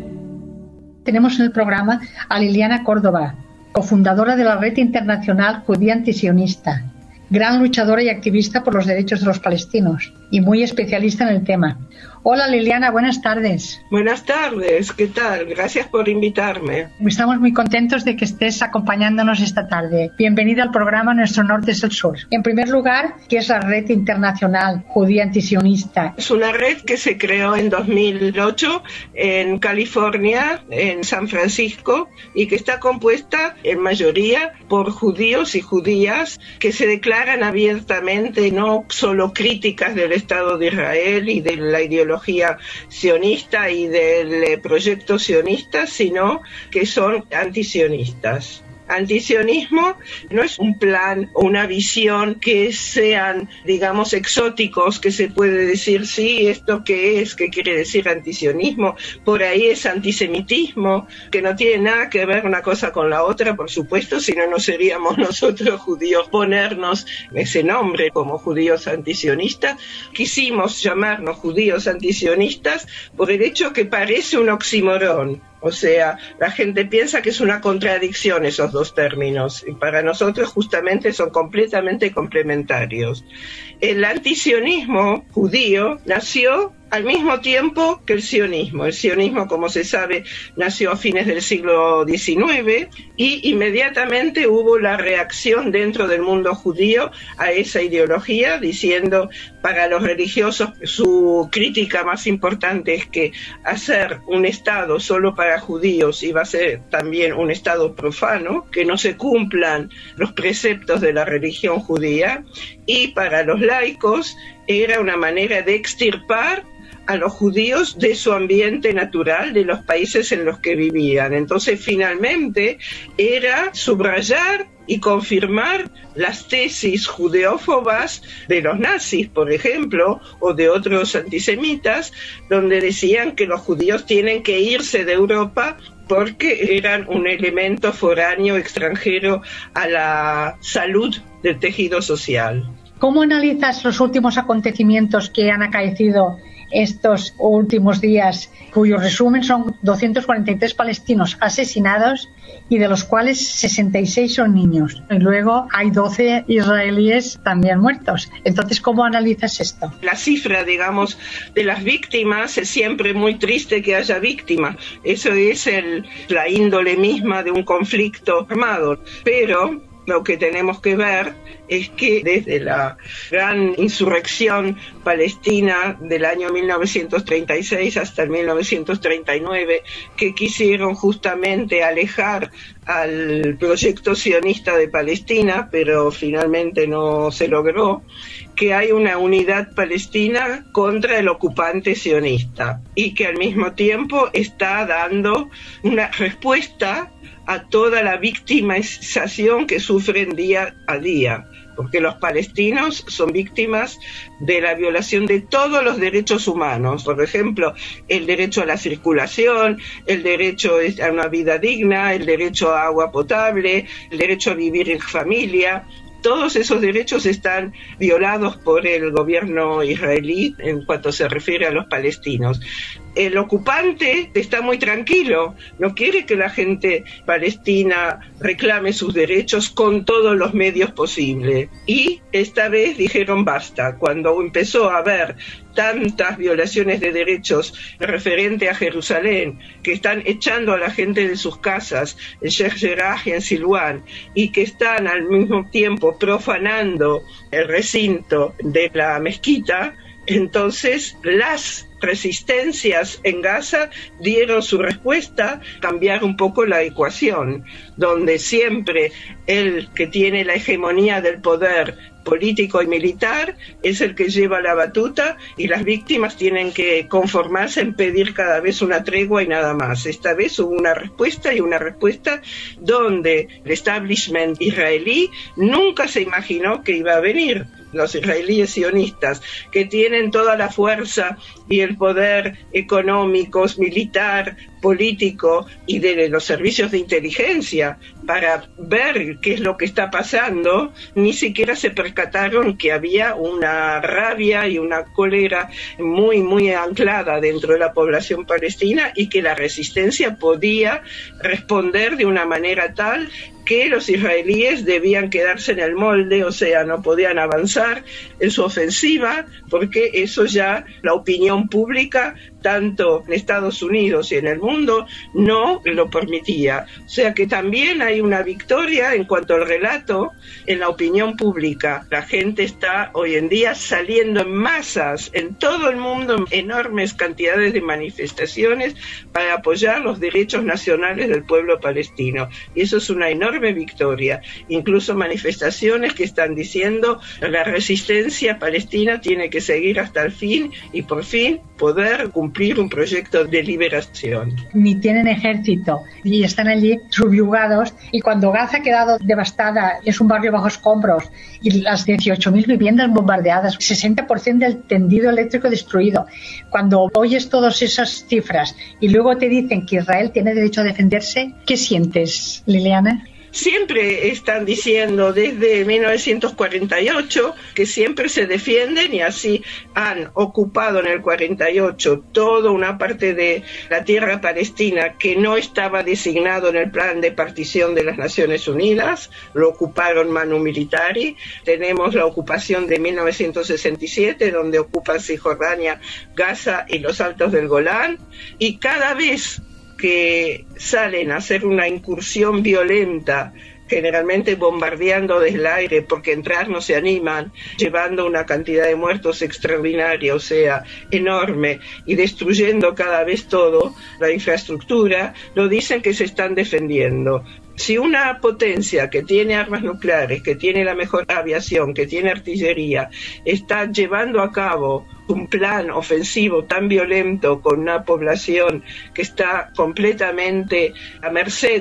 Tenemos en el programa a Liliana Córdoba, cofundadora de la Red Internacional Judía Antisionista, gran luchadora y activista por los derechos de los palestinos y muy especialista en el tema. Hola Liliana, buenas tardes. Buenas tardes, ¿qué tal? Gracias por invitarme. Estamos muy contentos de que estés acompañándonos esta tarde. Bienvenida al programa Nuestro Norte es el Sur. En primer lugar, ¿qué es la Red Internacional Judía Antisionista? Es una red que se creó en dos mil ocho en California, en San Francisco, y que está compuesta en mayoría por judíos y judías que se declaran abiertamente no solo críticas del Estado de Israel y de la ideología sionista y del proyecto sionista, sino que son antisionistas. Antisionismo no es un plan o una visión que sean, digamos, exóticos, que se puede decir, sí, ¿esto qué es? ¿Qué quiere decir antisionismo? Por ahí es antisemitismo, que no tiene nada que ver una cosa con la otra, por supuesto, si no, no seríamos nosotros judíos ponernos ese nombre como judíos antisionistas. Quisimos llamarnos judíos antisionistas por el hecho que parece un oxímoron. O sea, la gente piensa que es una contradicción esos dos términos, y para nosotros justamente son completamente complementarios. El antisionismo judío nació al mismo tiempo que el sionismo. El sionismo, como se sabe, nació a fines del siglo diecinueve y inmediatamente hubo la reacción dentro del mundo judío a esa ideología, diciendo para los religiosos su crítica más importante es que hacer un Estado solo para judíos iba a ser también un Estado profano, que no se cumplan los preceptos de la religión judía, y para los laicos era una manera de extirpar a los judíos de su ambiente natural, de los países en los que vivían. Entonces, finalmente, era subrayar y confirmar las tesis judeófobas de los nazis, por ejemplo, o de otros antisemitas, donde decían que los judíos tienen que irse de Europa porque eran un elemento foráneo extranjero a la salud del tejido social. ¿Cómo analizas los últimos acontecimientos que han acaecido estos últimos días, cuyo resumen son doscientos cuarenta y tres palestinos asesinados y de los cuales sesenta y seis son niños? Y luego hay doce israelíes también muertos. Entonces, ¿cómo analizas esto? La cifra, digamos, de las víctimas es siempre muy triste que haya víctimas. Eso es el, la índole misma de un conflicto armado. Pero lo que tenemos que ver es que desde la gran insurrección palestina del año mil novecientos treinta y seis hasta el mil novecientos treinta y nueve, que quisieron justamente alejar al proyecto sionista de Palestina, pero finalmente no se logró, que hay una unidad palestina contra el ocupante sionista y que al mismo tiempo está dando una respuesta a toda la victimización que sufren día a día, porque los palestinos son víctimas de la violación de todos los derechos humanos, por ejemplo, el derecho a la circulación, el derecho a una vida digna, el derecho a agua potable, el derecho a vivir en familia. Todos esos derechos están violados por el gobierno israelí en cuanto se refiere a los palestinos. El ocupante está muy tranquilo, no quiere que la gente palestina reclame sus derechos con todos los medios posibles. Y esta vez dijeron basta. Cuando empezó a haber tantas violaciones de derechos referente a Jerusalén, que están echando a la gente de sus casas en Sheikh Jarrah y en Silwan, y que están al mismo tiempo profanando el recinto de la mezquita, entonces las resistencias en Gaza dieron su respuesta, cambiar un poco la ecuación, donde siempre el que tiene la hegemonía del poder político y militar es el que lleva la batuta y las víctimas tienen que conformarse en pedir cada vez una tregua y nada más. Esta vez hubo una respuesta y una respuesta donde el establishment israelí nunca se imaginó que iba a venir. Los israelíes sionistas, que tienen toda la fuerza y el poder económico, militar, político y de los servicios de inteligencia para ver qué es lo que está pasando, ni siquiera se percataron que había una rabia y una cólera muy, muy anclada dentro de la población palestina y que la resistencia podía responder de una manera tal que los israelíes debían quedarse en el molde, o sea, no podían avanzar en su ofensiva, porque eso ya la opinión pública, tanto en Estados Unidos y en el mundo, no lo permitía. O sea que también hay una victoria en cuanto al relato en la opinión pública. La gente está hoy en día saliendo en masas en todo el mundo, en enormes cantidades de manifestaciones para apoyar los derechos nacionales del pueblo palestino. Y eso es una enorme victoria. Incluso manifestaciones que están diciendo la resistencia palestina tiene que seguir hasta el fin y por fin poder cumplir un proyecto de liberación. Ni tienen ejército y están allí subyugados, y cuando Gaza ha quedado devastada, es un barrio bajo escombros y las dieciocho mil viviendas bombardeadas, sesenta por ciento del tendido eléctrico destruido, cuando oyes todas esas cifras y luego te dicen que Israel tiene derecho a defenderse, ¿qué sientes, Liliana? Siempre están diciendo desde mil novecientos cuarenta y ocho que siempre se defienden, y así han ocupado en el cuarenta y ocho toda una parte de la tierra palestina que no estaba designado en el plan de partición de las Naciones Unidas, lo ocuparon manu militari. Tenemos la ocupación de mil novecientos sesenta y siete, donde ocupan Cisjordania, Gaza y los Altos del Golán, y cada vez que salen a hacer una incursión violenta, generalmente bombardeando desde el aire, porque entrar no se animan, llevando una cantidad de muertos extraordinaria, o sea, enorme, y destruyendo cada vez todo, la infraestructura, lo dicen que se están defendiendo. Si una potencia que tiene armas nucleares, que tiene la mejor aviación, que tiene artillería, está llevando a cabo un plan ofensivo tan violento con una población que está completamente a merced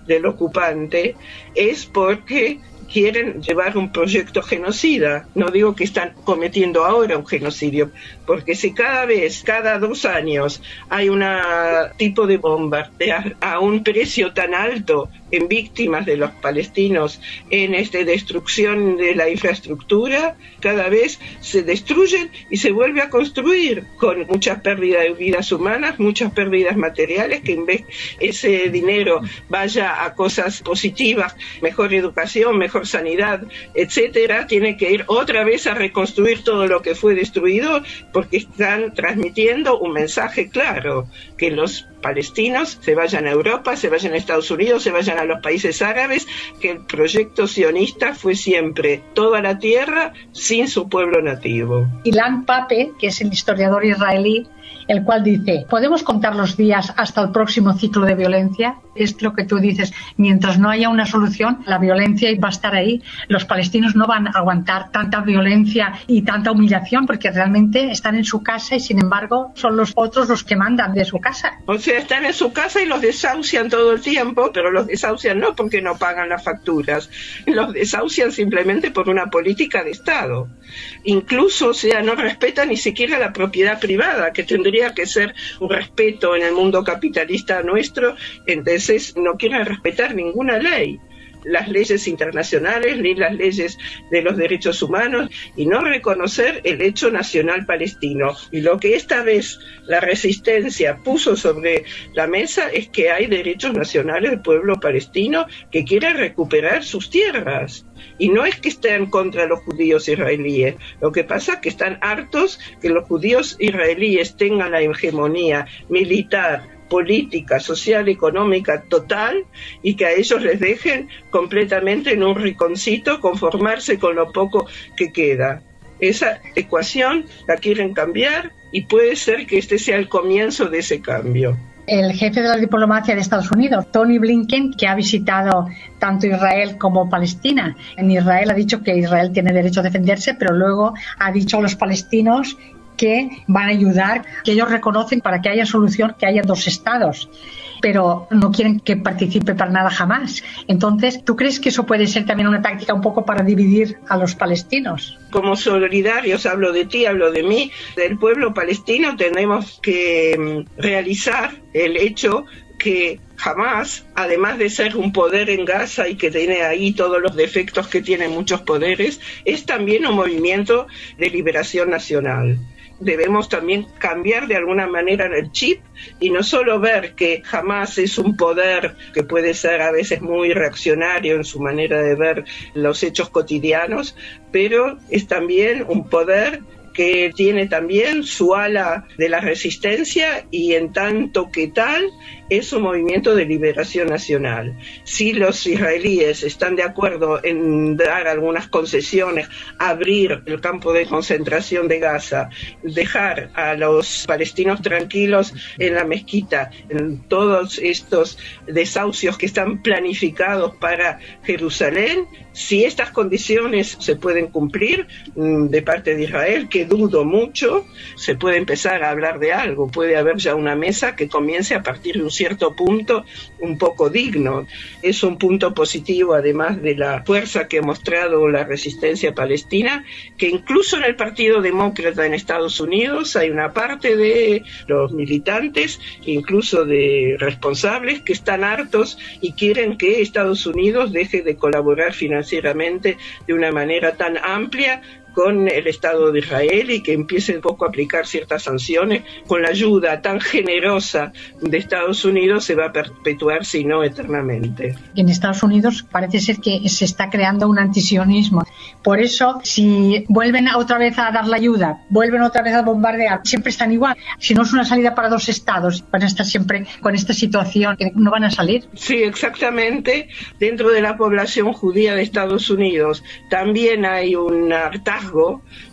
del ocupante es porque quieren llevar un proyecto genocida. No digo que están cometiendo ahora un genocidio, porque si cada vez, cada dos años, hay un tipo de bombardeo a un precio tan alto en víctimas de los palestinos, en este destrucción de la infraestructura, cada vez se destruyen y se vuelve a construir con muchas pérdidas de vidas humanas, muchas pérdidas materiales, que en vez ese dinero vaya a cosas positivas, mejor educación, mejor sanidad, etcétera, tiene que ir otra vez a reconstruir todo lo que fue destruido, porque están transmitiendo un mensaje claro, que los palestinos se vayan a Europa, se vayan a Estados Unidos, se vayan a los países árabes, que el proyecto sionista fue siempre toda la tierra sin su pueblo nativo. Ilan Pappé, que es el historiador israelí, el cual dice, ¿podemos contar los días hasta el próximo ciclo de violencia? Es lo que tú dices, mientras no haya una solución, la violencia va a estar ahí. Los palestinos no van a aguantar tanta violencia y tanta humillación porque realmente están en su casa y sin embargo son los otros los que mandan de su casa. O sea, están en su casa y los desahucian todo el tiempo, pero los desahucian no porque no pagan las facturas, los desahucian simplemente por una política de Estado. Incluso, o sea, no respetan ni siquiera la propiedad privada, que tendría que ser un respeto en el mundo capitalista nuestro. Entonces no quieren respetar ninguna ley, las leyes internacionales ni las leyes de los derechos humanos, y no reconocer el hecho nacional palestino. Y lo que esta vez la resistencia puso sobre la mesa es que hay derechos nacionales del pueblo palestino que quiere recuperar sus tierras. Y no es que estén contra los judíos israelíes, lo que pasa es que están hartos que los judíos israelíes tengan la hegemonía militar, política, social, económica total, y que a ellos les dejen completamente en un rinconcito conformarse con lo poco que queda. Esa ecuación la quieren cambiar y puede ser que este sea el comienzo de ese cambio. El jefe de la diplomacia de Estados Unidos, Tony Blinken, que ha visitado tanto Israel como Palestina. En Israel ha dicho que Israel tiene derecho a defenderse, pero luego ha dicho a los palestinos que van a ayudar, que ellos reconocen para que haya solución, que haya dos estados, pero no quieren que participe para nada jamás. Entonces, ¿tú crees que eso puede ser también una táctica un poco para dividir a los palestinos? Como solidarios, hablo de ti, hablo de mí, del pueblo palestino, tenemos que realizar el hecho que Hamás, además de ser un poder en Gaza y que tiene ahí todos los defectos que tienen muchos poderes, es también un movimiento de liberación nacional. Debemos también cambiar de alguna manera el chip y no solo ver que Hamás es un poder que puede ser a veces muy reaccionario en su manera de ver los hechos cotidianos, pero es también un poder que tiene también su ala de la resistencia, y en tanto que tal es un movimiento de liberación nacional. Si los israelíes están de acuerdo en dar algunas concesiones, abrir el campo de concentración de Gaza, dejar a los palestinos tranquilos en la mezquita, en todos estos desahucios que están planificados para Jerusalén, si estas condiciones se pueden cumplir de parte de Israel, que dudo mucho, se puede empezar a hablar de algo, puede haber ya una mesa que comience a partir de un cierto punto un poco digno. Es un punto positivo, además de la fuerza que ha mostrado la resistencia palestina, que incluso en el Partido Demócrata en Estados Unidos hay una parte de los militantes, incluso de responsables, que están hartos y quieren que Estados Unidos deje de colaborar financieramente de una manera tan amplia con el Estado de Israel y que empiece un poco a aplicar ciertas sanciones. Con la ayuda tan generosa de Estados Unidos se va a perpetuar, si no eternamente. En Estados Unidos parece ser que se está creando un antisionismo. Por eso, si vuelven otra vez a dar la ayuda, vuelven otra vez a bombardear, siempre están igual. Si no es una salida para dos estados, van a estar siempre con esta situación, que no van a salir. Sí, exactamente. Dentro de la población judía de Estados Unidos también hay un hartazgo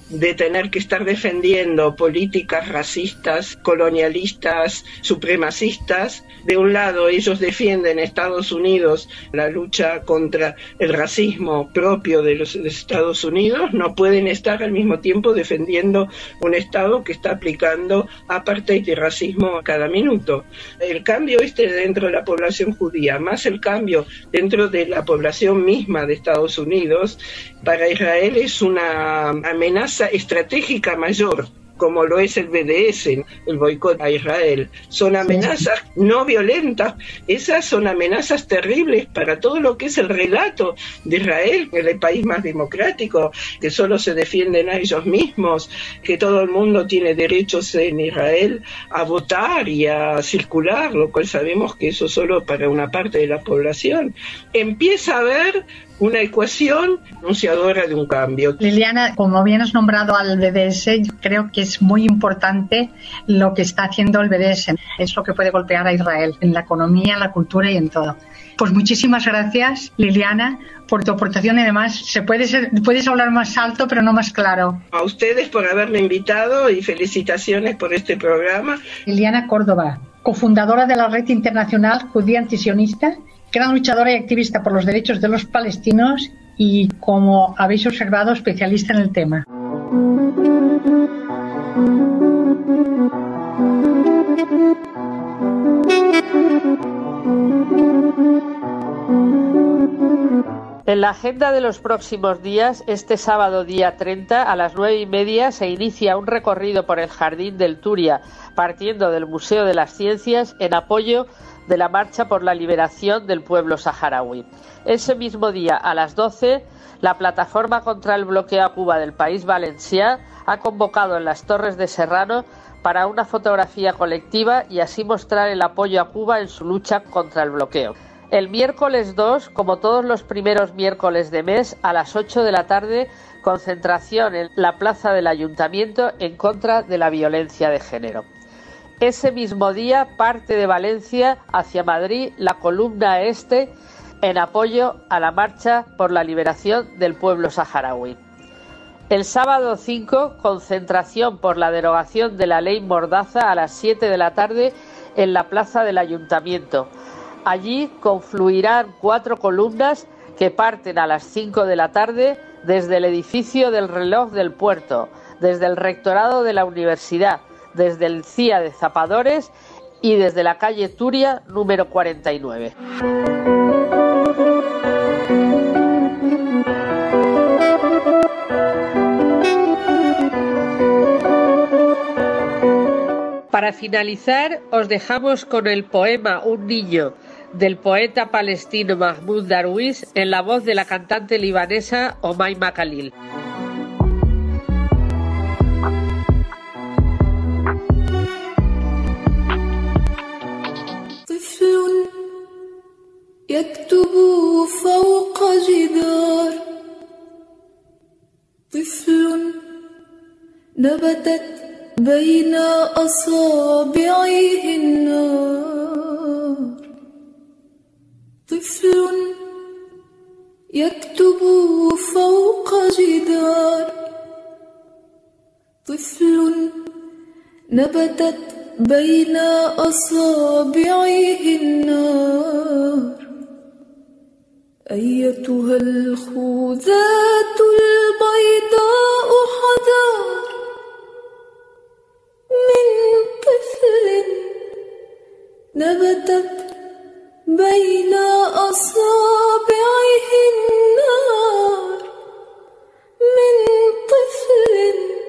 de tener que estar defendiendo políticas racistas, colonialistas, supremacistas. De un lado, ellos defienden en Estados Unidos la lucha contra el racismo propio de los de Estados Unidos, no pueden estar al mismo tiempo defendiendo un Estado que está aplicando apartheid y racismo a cada minuto. El cambio este dentro de la población judía, más el cambio dentro de la población misma de Estados Unidos, para Israel es una amenaza estratégica mayor, como lo es el B D S, el boicot a Israel. Son amenazas no violentas, esas son amenazas terribles para todo lo que es el relato de Israel, que es el país más democrático, que solo se defienden a ellos mismos, que todo el mundo tiene derechos en Israel a votar y a circular, lo cual sabemos que eso solo para una parte de la población. Empieza a haber una ecuación anunciadora de un cambio. Liliana, como bien has nombrado al B D S, yo creo que es muy importante lo que está haciendo el B D S. Es lo que puede golpear a Israel en la economía, en la cultura y en todo. Pues muchísimas gracias, Liliana, por tu aportación. Y además, se puede ser, puedes hablar más alto, pero no más claro. A ustedes por haberme invitado y felicitaciones por este programa. Liliana Córdoba, cofundadora de la Red Internacional Judía Antisionista, gran luchadora y activista por los derechos de los palestinos y, como habéis observado, especialista en el tema. En la agenda de los próximos días, este sábado día treinta a las nueve y media se inicia un recorrido por el Jardín del Turia, partiendo del Museo de las Ciencias en apoyo de la marcha por la liberación del pueblo saharaui. Ese mismo día, a las doce, la plataforma contra el bloqueo a Cuba del País Valencià ha convocado en las Torres de Serrano para una fotografía colectiva y así mostrar el apoyo a Cuba en su lucha contra el bloqueo. El miércoles dos, como todos los primeros miércoles de mes, a las ocho de la tarde, concentración en la plaza del Ayuntamiento en contra de la violencia de género. Ese mismo día parte de Valencia hacia Madrid la columna este en apoyo a la marcha por la liberación del pueblo saharaui. El sábado cinco, concentración por la derogación de la ley Mordaza a las siete de la tarde en la plaza del Ayuntamiento. Allí confluirán cuatro columnas que parten a las cinco de la tarde desde el edificio del Reloj del Puerto, desde el rectorado de la universidad, desde el C I A de Zapadores y desde la calle Turia número cuarenta y nueve. Para finalizar, os dejamos con el poema Un niño del poeta palestino Mahmoud Darwish en la voz de la cantante libanesa Omayma Khalil. يكتب فوق جدار طفل نبتت بين أصابعه النار طفل يكتب فوق جدار طفل نبتت بين أصابعه النار أيتها الخوذات البيضاء حذار من طفل نبتت بين أصابعه النار من طفل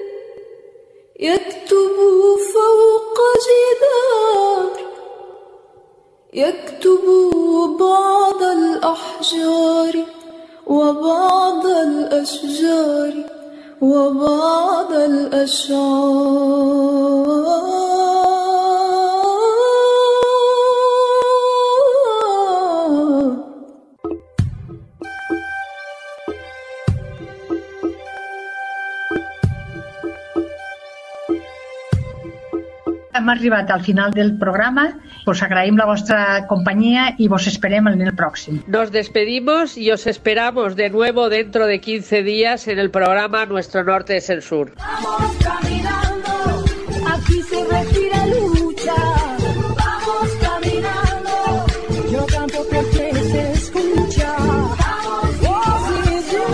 يكتب فوق جدار يكتب بعض الأحجار وبعض الأشجار وبعض الأشعار hem arribat al final del programa. Us agraïm la vostra companyia y vos esperem en el próximo. Nos despedimos y os esperamos de nuevo dentro de quince días en el programa Nuestro Norte es el Sur. Vamos caminando, aquí se respira lucha. Vamos caminando, yo canto porque se escucha. Vamos, si yo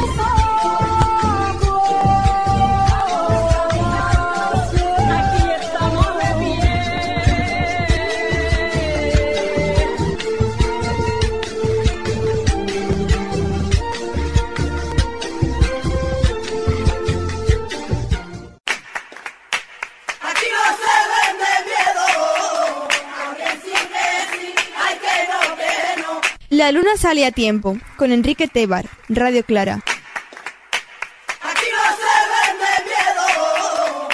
aquí estamos de pie. Aquí no se vende miedo, porque sí que sí, hay que no, que no. La luna sale a tiempo, con Enrique Tebar, Radio Clara. Aquí no se vende miedo.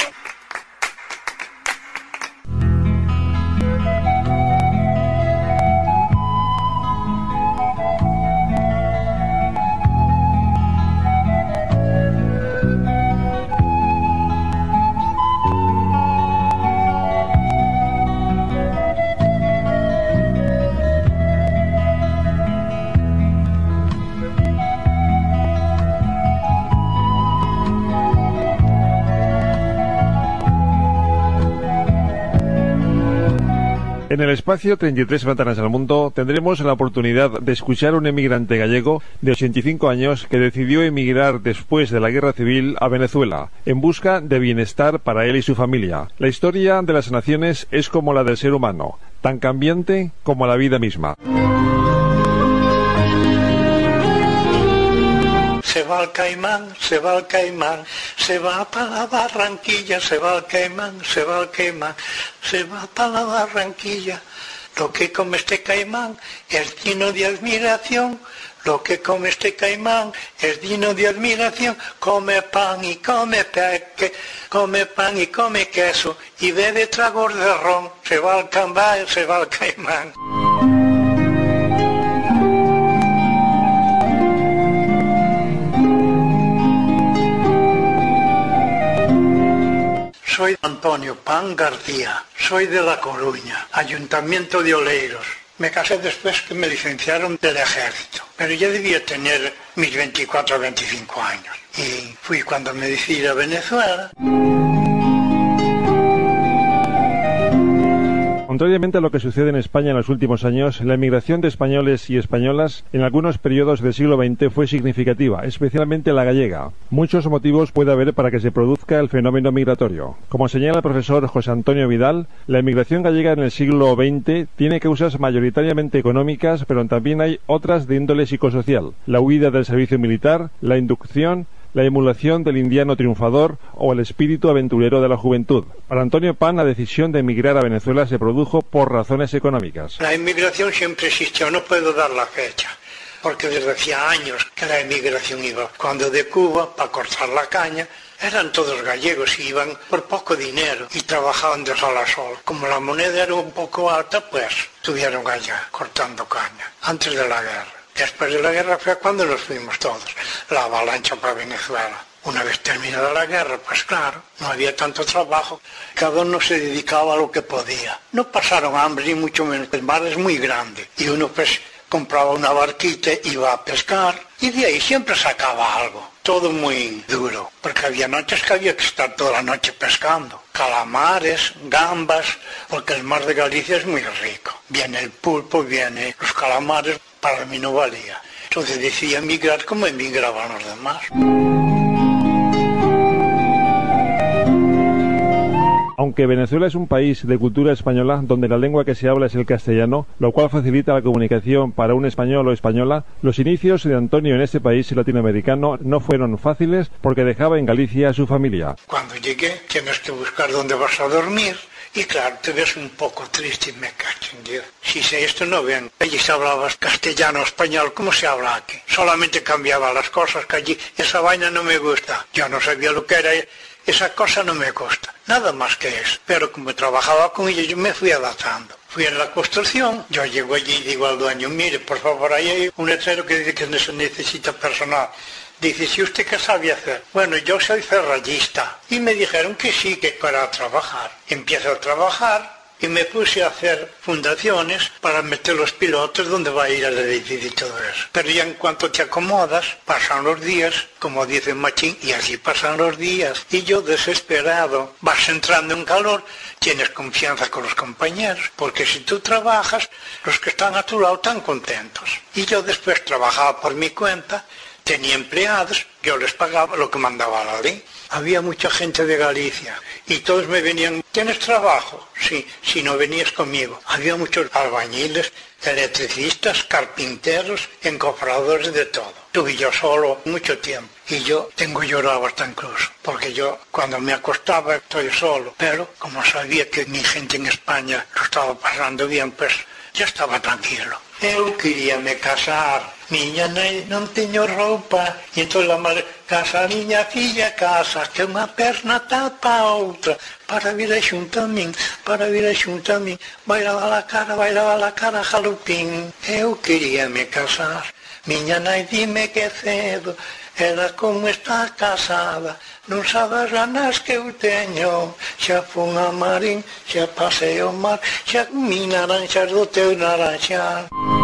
En el espacio treinta y tres Ventanas al Mundo tendremos la oportunidad de escuchar a un emigrante gallego de ochenta y cinco años que decidió emigrar después de la Guerra Civil a Venezuela, en busca de bienestar para él y su familia. La historia de las naciones es como la del ser humano, tan cambiante como la vida misma. Se va al Caimán, se va al Caimán, se va para la Barranquilla, se va al Caimán, se va al Caimán, se va para la Barranquilla. Lo que come este caimán es digno de admiración, lo que come este caimán es digno de admiración. Come pan y come peque, come pan y come queso y bebe tragos de ron. Se va al Caimán, se va al Caimán. Soy Antonio Pan García, soy de La Coruña, Ayuntamiento de Oleiros. Me casé después que me licenciaron del ejército, pero ya debía tener mis veinticuatro o veinticinco años. Y fui cuando me decidí ir a Venezuela. Contrariamente a lo que sucede en España en los últimos años, la emigración de españoles y españolas en algunos periodos del siglo veinte fue significativa, especialmente la gallega. Muchos motivos puede haber para que se produzca el fenómeno migratorio. Como señala el profesor José Antonio Vidal, la emigración gallega en el siglo veinte tiene causas mayoritariamente económicas, pero también hay otras de índole psicosocial: la huida del servicio militar, la inducción, la emulación del indiano triunfador o el espíritu aventurero de la juventud. Para Antonio Pan, la decisión de emigrar a Venezuela se produjo por razones económicas. La emigración siempre existió, no puedo dar la fecha, porque desde hacía años que la emigración iba. Cuando de Cuba, para cortar la caña, eran todos gallegos y iban por poco dinero y trabajaban de sol a sol. Como la moneda era un poco alta, pues estuvieron allá cortando caña, antes de la guerra. Después de la guerra fue cuando nos fuimos todos, la avalancha para Venezuela. Una vez terminada la guerra, pues claro, no había tanto trabajo, cada uno se dedicaba a lo que podía. No pasaron hambre ni mucho menos, el mar es muy grande y uno pues compraba una barquita, iba a pescar y de ahí siempre sacaba algo. Todo muy duro, porque había noches que había que estar toda la noche pescando. Calamares, gambas, porque el mar de Galicia es muy rico. Viene el pulpo, viene los calamares, para mí no valía. Entonces decidí emigrar como emigraban los demás. Aunque Venezuela es un país de cultura española donde la lengua que se habla es el castellano, lo cual facilita la comunicación para un español o española, los inicios de Antonio en este país latinoamericano no fueron fáciles porque dejaba en Galicia a su familia. Cuando llegué tienes que buscar dónde vas a dormir y claro, te ves un poco triste y me cacho en Dios. Si sé esto no ven, allí se hablaba castellano o español, ¿cómo se habla aquí? Solamente cambiaba las cosas que allí, esa vaina no me gusta. Yo no sabía lo que era. Esa cosa no me gusta, nada más que eso. Pero como trabajaba con ellos, yo me fui adaptando. Fui en la construcción, yo llego allí y digo al dueño, mire, por favor, ahí hay un letrero que dice que no se necesita personal. Dice, ¿y usted qué sabe hacer? Bueno, yo soy ferrallista. Y me dijeron que sí, que para trabajar. Empiezo a trabajar y me puse a hacer fundaciones para meter los pilotos donde va a ir el edificio y todo eso. Pero ya en cuanto te acomodas, pasan los días, como dice Machín, y así pasan los días. Y yo desesperado, vas entrando en calor, tienes confianza con los compañeros, porque si tú trabajas, los que están a tu lado están contentos. Y yo después trabajaba por mi cuenta, tenía empleados, yo les pagaba lo que mandaba la ley. Había mucha gente de Galicia y todos me venían, ¿tienes trabajo? Sí, si no venías conmigo. Había muchos albañiles, electricistas, carpinteros, encofradores, de todo. Tuve yo solo mucho tiempo y yo tengo llorado hasta incluso, porque yo cuando me acostaba estoy solo, pero como sabía que mi gente en España lo estaba pasando bien, pues yo estaba tranquilo. Eu quería me casar, miña nai non teño roupa, e entón a madre, casa miña filla, casa, que unha perna tapa a outra, para vir a xunto a min, para vir a xunto a min, vai lavar a cara, vai lavar a cara, jalupín. Eu quería me casar, miña nai dime que cedo, ela como está casada, non sabes ganas que eu teño, xa fun a marín, xa pasei o mar, xa comí naranxas do teu naranxal.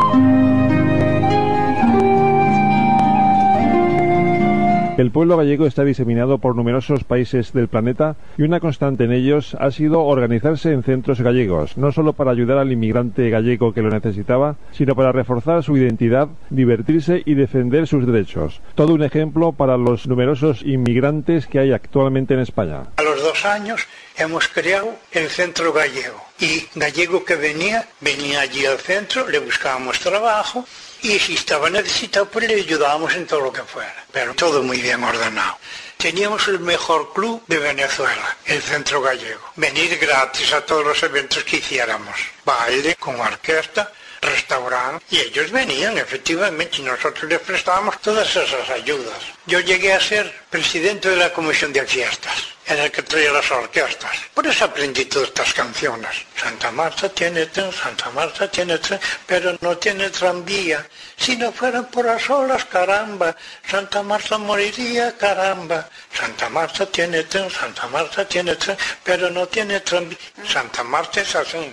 El pueblo gallego está diseminado por numerosos países del planeta y una constante en ellos ha sido organizarse en centros gallegos, no solo para ayudar al inmigrante gallego que lo necesitaba, sino para reforzar su identidad, divertirse y defender sus derechos. Todo un ejemplo para los numerosos inmigrantes que hay actualmente en España. A los dos años hemos creado el centro gallego y gallego que venía, venía allí al centro, le buscábamos trabajo. Y si estaba necesitado, pues le ayudábamos en todo lo que fuera. Pero todo muy bien ordenado. Teníamos el mejor club de Venezuela, el Centro Gallego. Venir gratis a todos los eventos que hiciéramos. Baile, con orquesta, restaurante. Y ellos venían, efectivamente, y nosotros les prestábamos todas esas ayudas. Yo llegué a ser presidente de la Comisión de Fiestas, en el que traía las orquestas. Por eso aprendí todas estas canciones. Santa Marta tiene tren, Santa Marta tiene tren, pero no tiene tranvía. Si no fueran por las olas, caramba, Santa Marta moriría, caramba. Santa Marta tiene tren, Santa Marta tiene tren, pero no tiene tranvía. Santa Marta es así.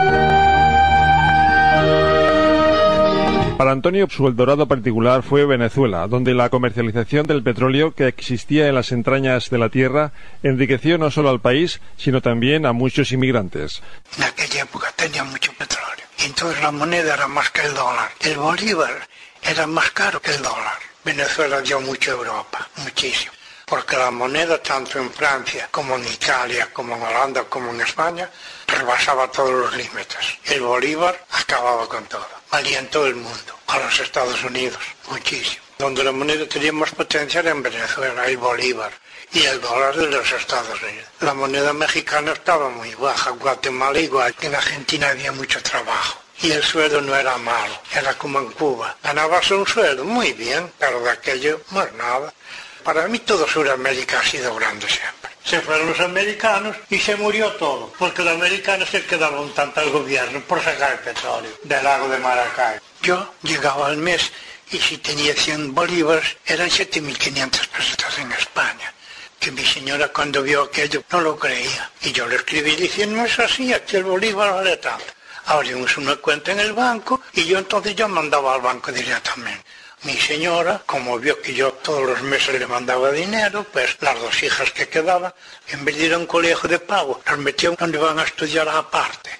Para Antonio, su Eldorado particular fue Venezuela, donde la comercialización del petróleo que existía en las entrañas de la tierra enriqueció no solo al país, sino también a muchos inmigrantes. En aquella época tenía mucho petróleo, y entonces la moneda era más que el dólar. El bolívar era más caro que el dólar. Venezuela dio mucho a Europa, muchísimo, porque la moneda, tanto en Francia como en Italia, como en Holanda, como en España, rebasaba todos los límites. El bolívar acababa con todo. Valía en todo el mundo, a los Estados Unidos, muchísimo. Donde la moneda tenía más potencia era en Venezuela, el bolívar y el dólar de los Estados Unidos. La moneda mexicana estaba muy baja, Guatemala igual, en Argentina había mucho trabajo. Y el sueldo no era malo, era como en Cuba. Ganabas un sueldo muy bien, pero de aquello más nada. Para mí todo Sudamérica ha sido grande siempre. Se fueron los americanos y se murió todo, porque los americanos se quedaban tanto al gobierno por sacar el petróleo del lago de Maracay. Yo llegaba al mes y si tenía cien bolívares eran siete mil quinientas pesetas en España. Que mi señora cuando vio aquello no lo creía. Y yo le escribí diciendo, no es así, aquí el bolívar vale tanto. Abrimos una cuenta en el banco y yo entonces yo mandaba al banco directamente. Mi señora, como vio que yo todos los meses le mandaba dinero, pues las dos hijas que quedaban, en vez de ir a un colegio de pago, las metió donde iban a estudiar aparte.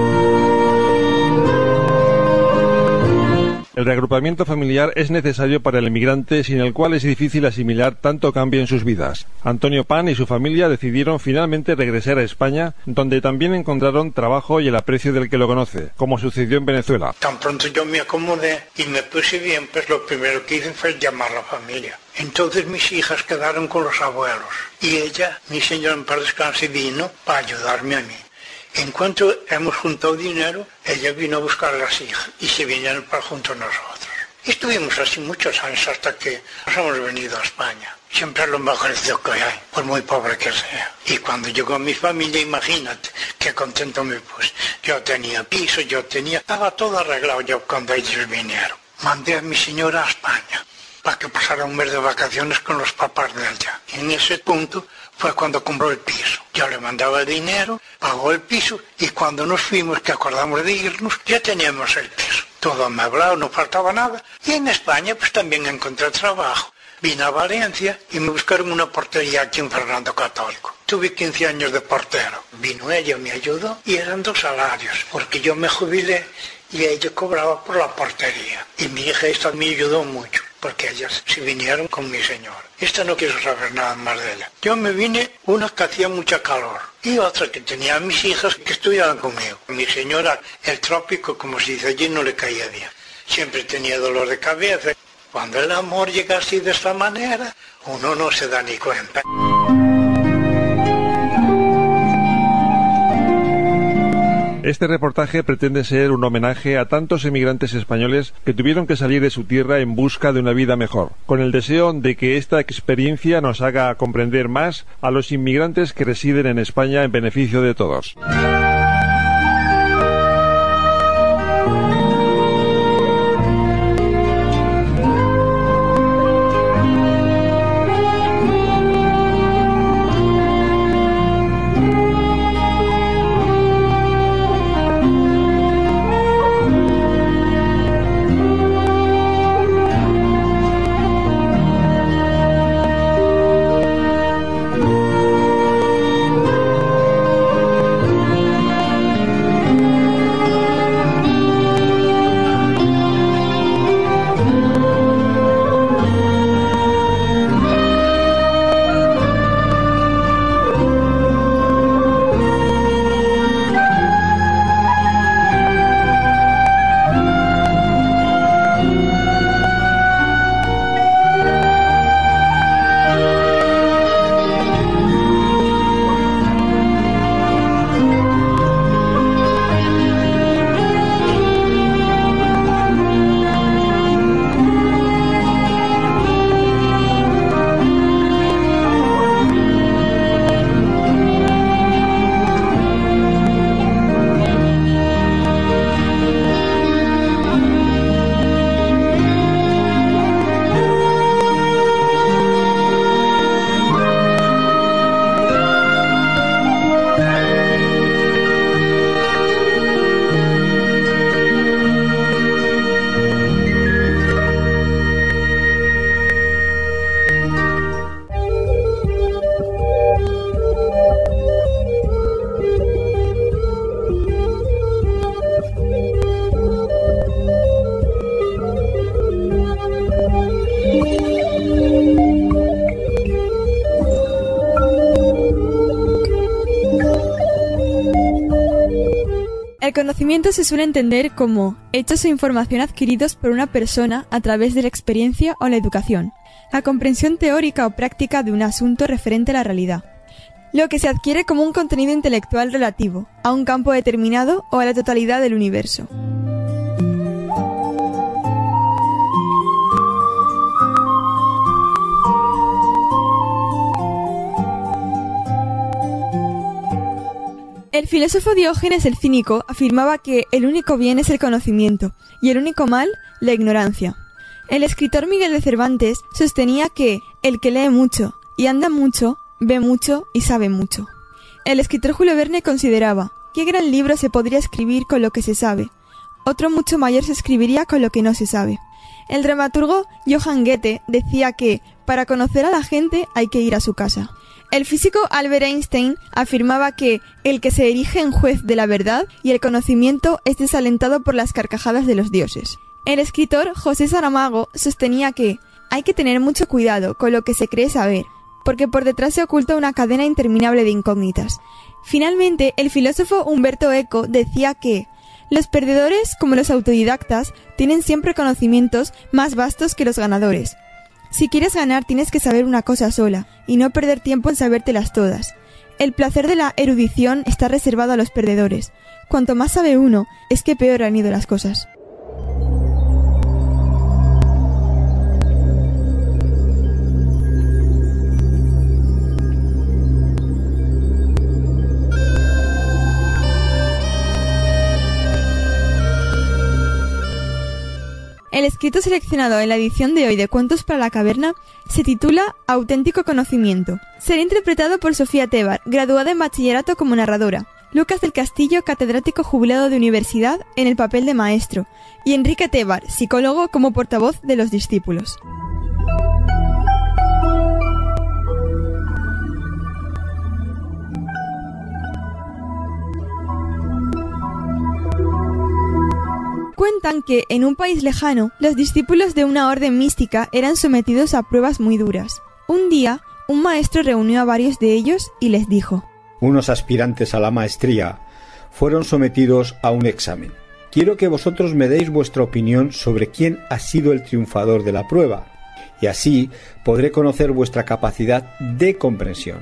El reagrupamiento familiar es necesario para el inmigrante, sin el cual es difícil asimilar tanto cambio en sus vidas. Antonio Pan y su familia decidieron finalmente regresar a España, donde también encontraron trabajo y el aprecio del que lo conoce, como sucedió en Venezuela. Tan pronto yo me acomodé y me puse bien, pues lo primero que hice fue llamar a la familia. Entonces mis hijas quedaron con los abuelos y ella, mi señora en paz descanse, vino para ayudarme a mí. En cuanto hemos juntado dinero, ella vino a buscar a las hijas y se vinieron para junto a nosotros. Y estuvimos así muchos años hasta que nos hemos venido a España. Siempre es lo mejorcito que hay, por muy pobre que sea. Y cuando llegó mi familia, imagínate qué contento me puse. Yo tenía piso, yo tenía... Estaba todo arreglado yo cuando ellos vinieron. Mandé a mi señora a España. para que pasara un mes de vacaciones con los papás de ella. Y en ese punto fue cuando compró el piso. Yo le mandaba el dinero, pagó el piso y cuando nos fuimos, que acordamos de irnos, ya teníamos el piso. Todo amueblado, no faltaba nada. Y en España pues también encontré trabajo. Vine a Valencia y me buscaron una portería aquí en Fernando Católico. Tuve quince años de portero. Vino ella, me ayudó y eran dos salarios, porque yo me jubilé y ella cobraba por la portería. Y mi hija esta me ayudó mucho, porque ellas se vinieron con mi señora. Esta no quiso saber nada más de ella. Yo me vine, una que hacía mucha calor y otra que tenía a mis hijas que estudiaban conmigo. Mi señora, el trópico, como se dice allí, no le caía bien. Siempre tenía dolor de cabeza. Cuando el amor llega así de esta manera, uno no se da ni cuenta. Este reportaje pretende ser un homenaje a tantos emigrantes españoles que tuvieron que salir de su tierra en busca de una vida mejor, con el deseo de que esta experiencia nos haga comprender más a los inmigrantes que residen en España en beneficio de todos. El conocimiento se suele entender como hechos o información adquiridos por una persona a través de la experiencia o la educación, la comprensión teórica o práctica de un asunto referente a la realidad, lo que se adquiere como un contenido intelectual relativo a un campo determinado o a la totalidad del universo. El filósofo Diógenes el Cínico afirmaba que el único bien es el conocimiento y el único mal, la ignorancia. El escritor Miguel de Cervantes sostenía que el que lee mucho y anda mucho, ve mucho y sabe mucho. El escritor Julio Verne consideraba: ¿qué gran libro se podría escribir con lo que se sabe? Otro mucho mayor se escribiría con lo que no se sabe. El dramaturgo Johann Goethe decía que para conocer a la gente hay que ir a su casa. El físico Albert Einstein afirmaba que el que se erige en juez de la verdad y el conocimiento es desalentado por las carcajadas de los dioses. El escritor José Saramago sostenía que hay que tener mucho cuidado con lo que se cree saber, porque por detrás se oculta una cadena interminable de incógnitas. Finalmente, el filósofo Humberto Eco decía que los perdedores, como los autodidactas, tienen siempre conocimientos más vastos que los ganadores. Si quieres ganar tienes que saber una cosa sola, y no perder tiempo en sabértelas todas. El placer de la erudición está reservado a los perdedores. Cuanto más sabe uno, es que peor han ido las cosas. El escrito seleccionado en la edición de hoy de Cuentos para la Caverna se titula Auténtico Conocimiento. Será interpretado por Sofía Tebar, graduada en bachillerato como narradora, Lucas del Castillo, catedrático jubilado de universidad, en el papel de maestro, y Enrique Tebar, psicólogo, como portavoz de los discípulos. Cuentan que, en un país lejano, los discípulos de una orden mística eran sometidos a pruebas muy duras. Un día, un maestro reunió a varios de ellos y les dijo: unos aspirantes a la maestría fueron sometidos a un examen. Quiero que vosotros me deis vuestra opinión sobre quién ha sido el triunfador de la prueba, y así podré conocer vuestra capacidad de comprensión.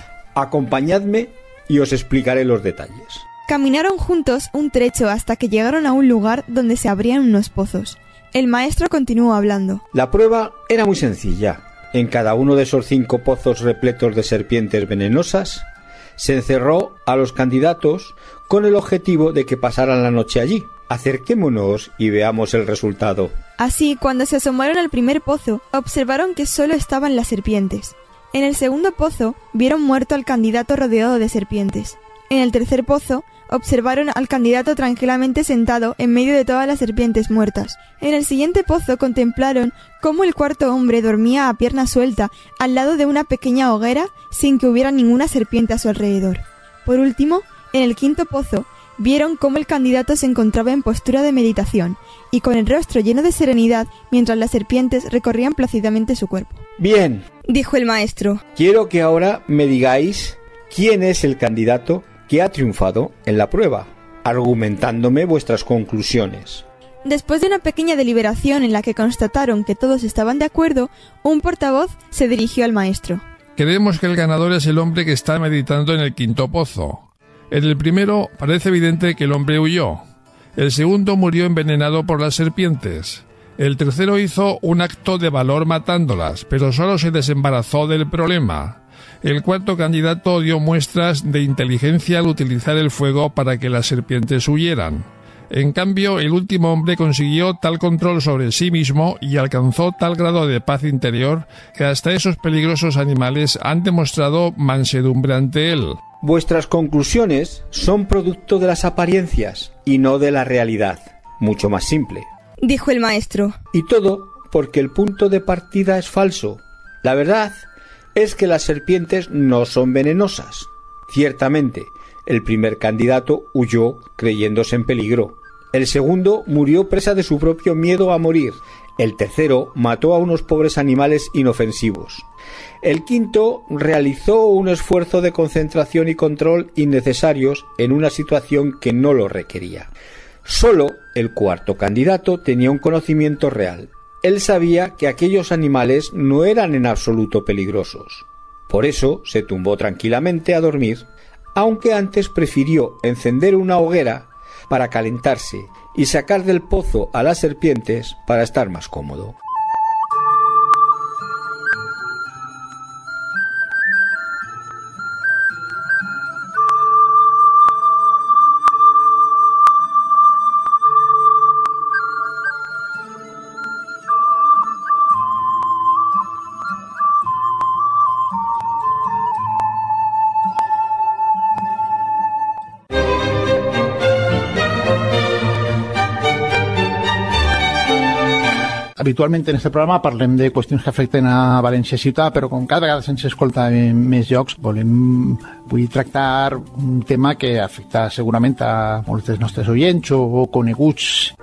Acompañadme y os explicaré los detalles. Caminaron juntos un trecho hasta que llegaron a un lugar donde se abrían unos pozos. El maestro continuó hablando. La prueba era muy sencilla. En cada uno de esos cinco pozos repletos de serpientes venenosas, se encerró a los candidatos con el objetivo de que pasaran la noche allí. Acerquémonos y veamos el resultado. Así, cuando se asomaron al primer pozo, observaron que solo estaban las serpientes. En el segundo pozo, vieron muerto al candidato rodeado de serpientes. En el tercer pozo, observaron al candidato tranquilamente sentado en medio de todas las serpientes muertas. En el siguiente pozo contemplaron cómo el cuarto hombre dormía a pierna suelta al lado de una pequeña hoguera sin que hubiera ninguna serpiente a su alrededor. Por último, en el quinto pozo, vieron cómo el candidato se encontraba en postura de meditación y con el rostro lleno de serenidad mientras las serpientes recorrían plácidamente su cuerpo. Bien, dijo el maestro. Quiero que ahora me digáis quién es el candidato que ha triunfado en la prueba, argumentándome vuestras conclusiones. Después de una pequeña deliberación en la que constataron que todos estaban de acuerdo, un portavoz se dirigió al maestro. Creemos que el ganador es el hombre que está meditando en el quinto pozo. En el primero parece evidente que el hombre huyó. El segundo murió envenenado por las serpientes. El tercero hizo un acto de valor matándolas, pero solo se desembarazó del problema. El cuarto candidato dio muestras de inteligencia al utilizar el fuego para que las serpientes huyeran. En cambio, el último hombre consiguió tal control sobre sí mismo y alcanzó tal grado de paz interior que hasta esos peligrosos animales han demostrado mansedumbre ante él. Vuestras conclusiones son producto de las apariencias y no de la realidad. Mucho más simple, dijo el maestro. Y todo porque el punto de partida es falso. La verdad es que las serpientes no son venenosas. Ciertamente, el primer candidato huyó creyéndose en peligro. El segundo murió presa de su propio miedo a morir. El tercero mató a unos pobres animales inofensivos. El quinto realizó un esfuerzo de concentración y control innecesarios en una situación que no lo requería. Solo el cuarto candidato tenía un conocimiento real. Él sabía que aquellos animales no eran en absoluto peligrosos. Por eso se tumbó tranquilamente a dormir, aunque antes prefirió encender una hoguera para calentarse y sacar del pozo a las serpientes para estar más cómodo. Habitualment en aquest programa parlem de qüestions que afecten a València ciutat, però com cada vegada se'ns escolta en més llocs, volem vull tractar un tema que afecta segurament a molts dels nostres oients o coneguts.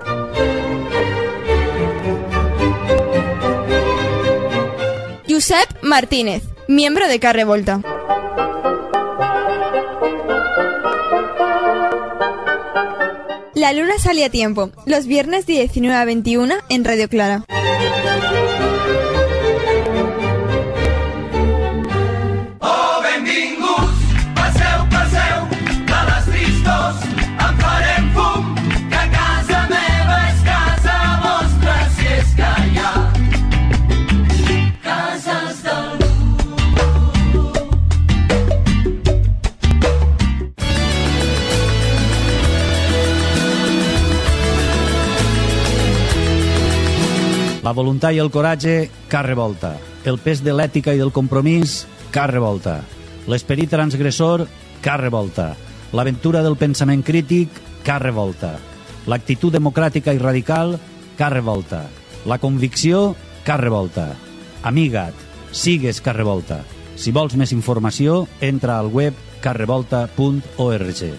Josep Martínez, miembro de K Revolta. La luna sale a tiempo, los viernes de diecinueve a veintiuna en Radio Clara. Oh, benvinguts, passeu, passeu, de les tristors en farem fum, que casa meva és casa vostra, si és que hi ha cases d'algú. La voluntat i el coratge, Car Revolta. El pes de l'ètica i del compromís, Car Revolta. L'esperit transgressor, Car Revolta. L'aventura del pensament crític, Car Revolta. L'actitud democràtica i radical, Car Revolta. La convicció, Car Revolta. Amiga't, sigues Car Revolta. Si vols més informació, entra al web car revolta punt org.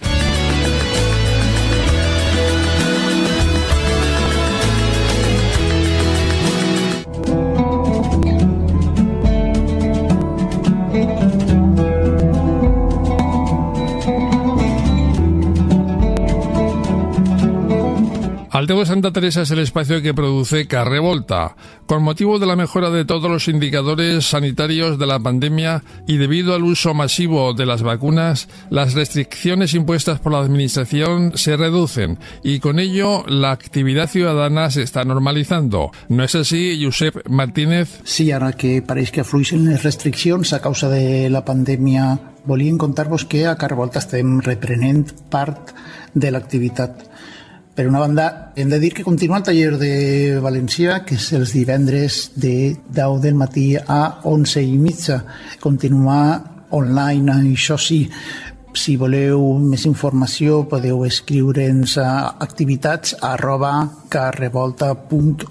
Alteo de Santa Teresa es el espacio que produce Car Revolta. Con motivo de la mejora de todos los indicadores sanitarios de la pandemia y debido al uso masivo de las vacunas, las restricciones impuestas por la Administración se reducen y con ello la actividad ciudadana se está normalizando. ¿No es así, Josep Martínez? Sí, ara que pareix que afluixen les restriccions a causa de la pandèmia, volíem contar-vos que a Car Revolta estem reprenent part de l'activitat. Per una banda, hem de dir que continua el taller de València, que és els divendres de deu del matí a onze i mitja. Continua online, això sí. Si voleu més informació, podeu escriure'ns a activitats arroba carrevolta punt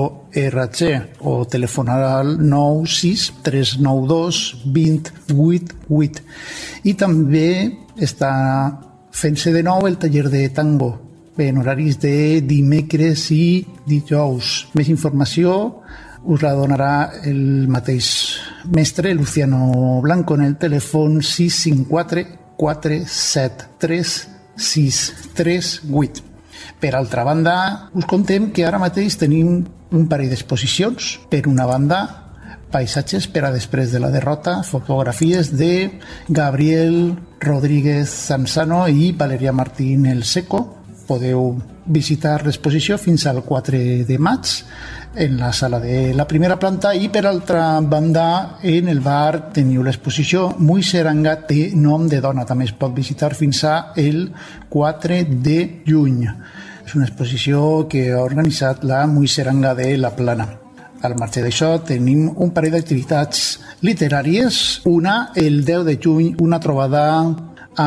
org o telefonar al nou sis tres nou dos dos vuit vuit. I també està fent-se de nou el taller de tango, en horaris de dimecres i dijous. Més informació us la donarà el mateix mestre, Luciano Blanco, en el telèfon sis cinc quatre quatre set tres sis tres vuit. Per altra banda, us contem que ara mateix tenim un parell d'exposicions. Per una banda, paisatges per a després de la derrota, fotografies de Gabriel Rodríguez Sanzano i Valeria Martín El Seco. Podeu visitar l'exposició fins al quatre de maig en la sala de la primera planta i per altra banda en el bar teniu l'exposició Muy Seranga té nom de dona, també es pot visitar fins a el quatre de juny. És una exposició que ha organitzat la Muy Seranga de la Plana. Al marge d'això tenim un parell d'activitats literàries, una el deu de juny, una trobada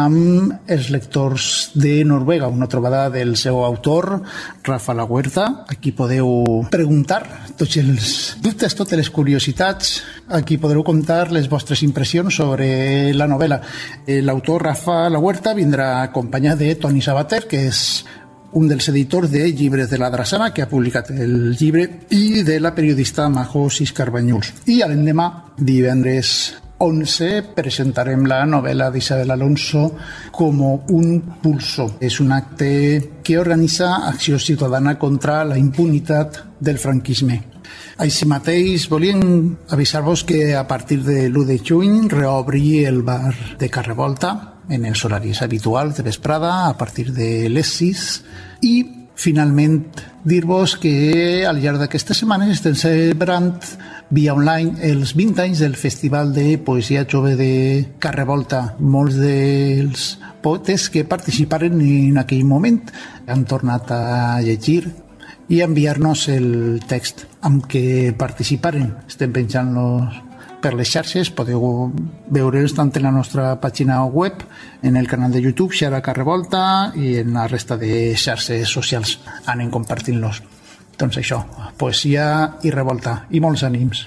amb els lectors de Noruega, una trobada del seu autor, Rafa La Huerta. Aquí podeu preguntar tots els dubtes, totes les curiositats. Aquí podreu contar les vostres impressions sobre la novel·la. L'autor Rafa La Huerta vindrà acompanyat de Toni Sabater, que és un dels editors de Llibres de la Drassana, que ha publicat el llibre, i de la periodista Majo Siscar Banyuls. I l'endemà, divendres onze, presentarem la novel·la d'Isabel Alonso com un pulso. És un acte que organitza Acció Ciutadana contra la impunitat del franquisme. Així mateix, volíem avisar-vos que a partir de l'u de juny reobri el bar de Car Revolta en els horaris habituals de vesprada a partir de les sis i finalment dir-vos que al llarg d'aquestes setmanes estem celebrant via online els vint anys del Festival de Poesia Jove de Car Revolta. Molts dels poetes que participaren en aquell moment han tornat a llegir i a enviar-nos el text amb què participaren. Estem penjant-los per les xarxes, podeu veure'ls tant en la nostra pàgina web, en el canal de YouTube, Xara Car Revolta, i en la resta de xarxes socials. Anem compartint-los. Doncs això, poesia i revolta, i molts ànims.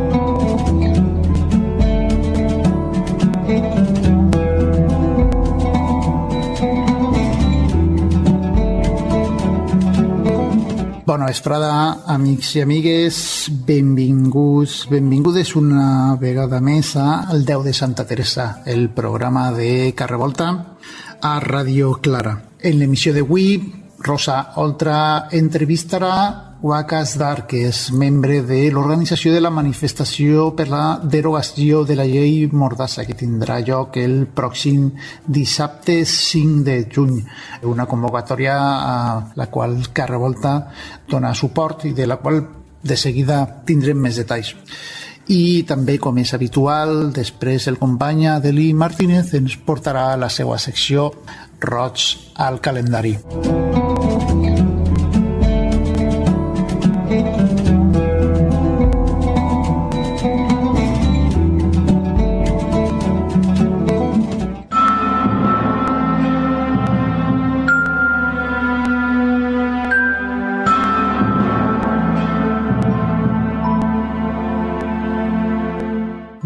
Bona vesprada, amics i amigues, benvinguts, benvingudes una vegada més al deu de Santa Teresa, el programa de Car Revolta a Ràdio Clara. En l'emissió d'avui, Rosa Oltra entrevistarà Waqas Dar, que és membre de l'organització de la manifestació per la derogació de la llei Mordassa, que tindrà lloc el pròxim dissabte cinc de juny. Una convocatòria a la qual Car Revolta dona suport i de la qual de seguida tindrem més detalls. I també, com és habitual, després el company Adeli Martínez ens portarà la seva secció Roig al calendari.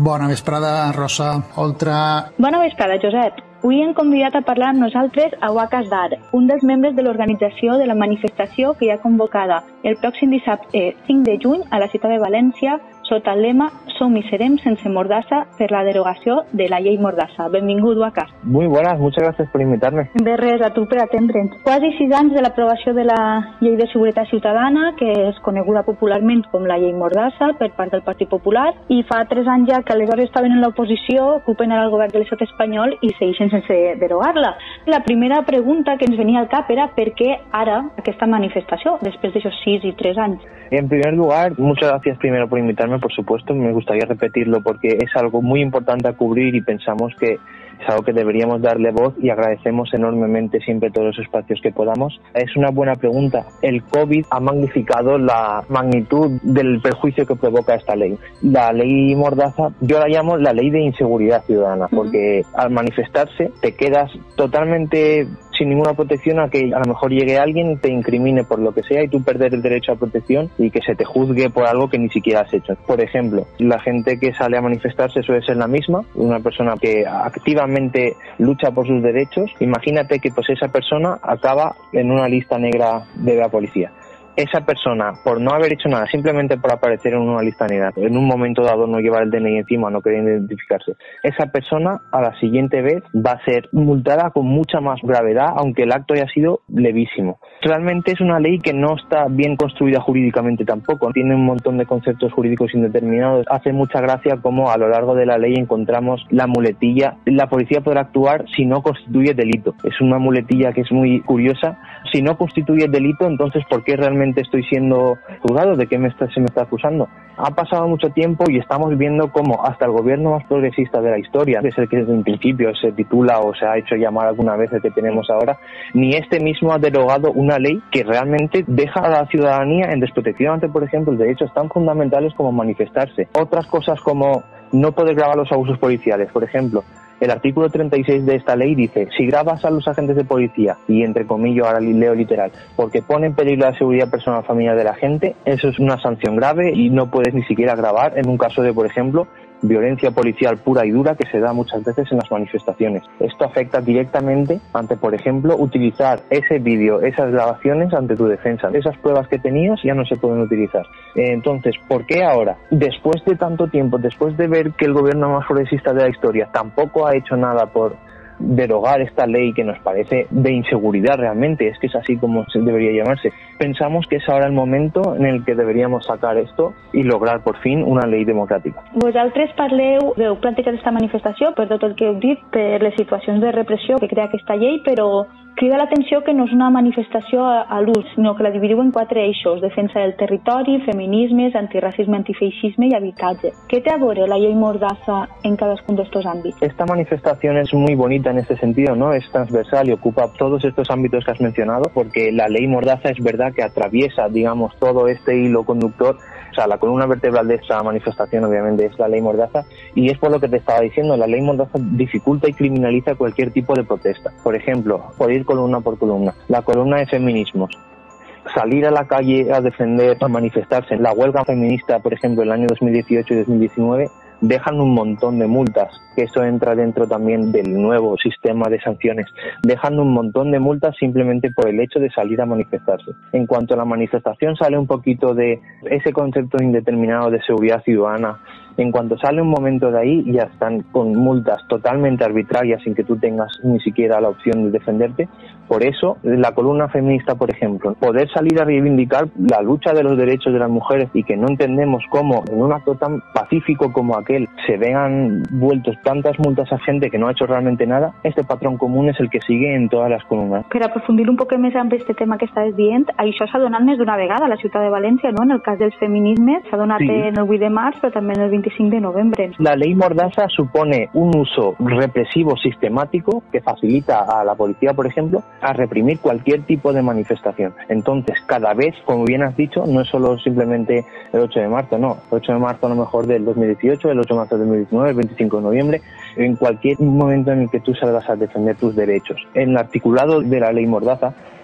Bona vesprada, Rosa. Oltra... Bona vesprada, Josep. Avui hem convidat a parlar amb nosaltres a Wakas Dar, un dels membres de l'organització de la manifestació que hi ha convocada el pròxim dissabte cinc de juny a la ciutat de València sota el lema Som i serem sense mordassa per la derogació de la llei Mordassa. Benvingut, Wakas. Muy buenas, muchas gracias por invitarme. De res, a tu per atendre'ns. Quasi sis anys de l'aprovació de la llei de seguretat ciutadana, que és coneguda popularment com la llei Mordassa per part del Partit Popular, i fa tres anys ja que aleshores estaven en l'oposició, ocupen ara el govern de l'estat espanyol i segueixen sense derogar-la. La primera pregunta que ens venia al cap era per què ara aquesta manifestació, després d'aixòs sis i tres anys. En primer lugar, muchas gracias primero por invitarme, por supuesto, me gustaría repetirlo porque es algo muy importante a cubrir y pensamos que es algo que deberíamos darle voz y agradecemos enormemente siempre todos los espacios que podamos. Es una buena pregunta. El COVID ha magnificado la magnitud del perjuicio que provoca esta ley. La ley Mordaza, yo la llamo la ley de inseguridad ciudadana, porque al manifestarse te quedas totalmente sin ninguna protección a que a lo mejor llegue alguien, te incrimine por lo que sea y tú perder el derecho a protección y que se te juzgue por algo que ni siquiera has hecho. Por ejemplo, la gente que sale a manifestarse suele ser la misma, una persona que activamente lucha por sus derechos. Imagínate que pues esa persona acaba en una lista negra de la policía. Esa persona, por no haber hecho nada, simplemente por aparecer en una lista negra, en un momento dado no llevar el D N I encima, no querer identificarse, esa persona a la siguiente vez va a ser multada con mucha más gravedad, aunque el acto haya sido levísimo. Realmente es una ley que no está bien construida jurídicamente tampoco, tiene un montón de conceptos jurídicos indeterminados. Hace mucha gracia cómo a lo largo de la ley encontramos la muletilla, la policía podrá actuar si no constituye delito. Es una muletilla que es muy curiosa. Si no constituye delito, entonces ¿por qué realmente estoy siendo juzgado? ¿De qué me está, se me está acusando? Ha pasado mucho tiempo y estamos viendo cómo hasta el gobierno más progresista de la historia, que es el que desde un principio se titula o se ha hecho llamar alguna vez el que tenemos ahora, ni este mismo ha derogado una ley que realmente deja a la ciudadanía en desprotección ante, por ejemplo, derechos tan fundamentales como manifestarse. Otras cosas como no poder grabar los abusos policiales, por ejemplo. El artículo treinta y seis de esta ley dice, si grabas a los agentes de policía, y entre comillas ahora leo literal, porque pone en peligro la seguridad personal o familiar de la gente, eso es una sanción grave y no puedes ni siquiera grabar en un caso de, por ejemplo, violencia policial pura y dura que se da muchas veces en las manifestaciones. Esto afecta directamente ante, por ejemplo, utilizar ese vídeo, esas grabaciones ante tu defensa. Esas pruebas que tenías ya no se pueden utilizar. Entonces, ¿por qué ahora? Después de tanto tiempo, después de ver que el gobierno más progresista de la historia tampoco ha hecho nada por derogar esta ley que nos parece de inseguridad realmente, es que es así como se debería llamarse. Pensamos que es ahora el momento en el que deberíamos sacar esto y lograr por fin una ley democràtica. Vosaltres parleu, heu plantejat aquesta manifestació per tot el que heu dit, per les situacions de repressió que crea aquesta llei, però crida l'atenció que no és una manifestació a, a l'ús, sinó que la dividiu en quatre eixos: defensa del territori, feminismes, antiracisme, antifeixisme i habitatge. Què té a veure la llei Mordassa en cadascun d'estos àmbits? Esta manifestación es muy bonita en este sentido, ¿no? Es transversal y ocupa todos estos ámbitos que has mencionado, porque la ley Mordaza es verdad que atraviesa, digamos, todo este hilo conductor. O sea, la columna vertebral de esta manifestación obviamente es la ley Mordaza, y es por lo que te estaba diciendo, la ley Mordaza dificulta y criminaliza cualquier tipo de protesta. Por ejemplo, por ir columna por columna, la columna de feminismos. Salir a la calle a defender, a manifestarse. La huelga feminista, por ejemplo, el año dos mil dieciocho y dos mil diecinueve, dejan un montón de multas, que eso entra dentro también del nuevo sistema de sanciones, dejan un montón de multas simplemente por el hecho de salir a manifestarse. En cuanto a la manifestación sale un poquito de ese concepto indeterminado de seguridad ciudadana, en cuanto sale un momento de ahí ya están con multas totalmente arbitrarias sin que tú tengas ni siquiera la opción de defenderte. Por eso, la columna feminista, por ejemplo, poder salir a reivindicar la lucha de los derechos de las mujeres y que no entendemos cómo en un acto tan pacífico como aquel se vean vueltos tantas multas a gente que no ha hecho realmente nada, este patrón común és el que sigue en todas les columnes. Per aprofundir un poc més amb este tema que estaves dient, això s'ha donat més d'una vegada a la ciutat de València, ¿no? En el cas dels feminismes s'ha donat sí. en el vuit de març, però també en el veinticinc de noviembre. La ley Mordaza supone un uso represivo sistemático que facilita a la policía, por ejemplo, a reprimir cualquier tipo de manifestación. Entonces, cada vez, como bien has dicho, no es solo simplemente el ocho de marzo, no. El ocho de marzo a lo mejor del dos mil dieciocho, el ocho de marzo del dos mil diecinueve, el veinticinco de noviembre, en cualquier momento en el que tú salgas a defender tus derechos. En el articulado de la ley Mordaza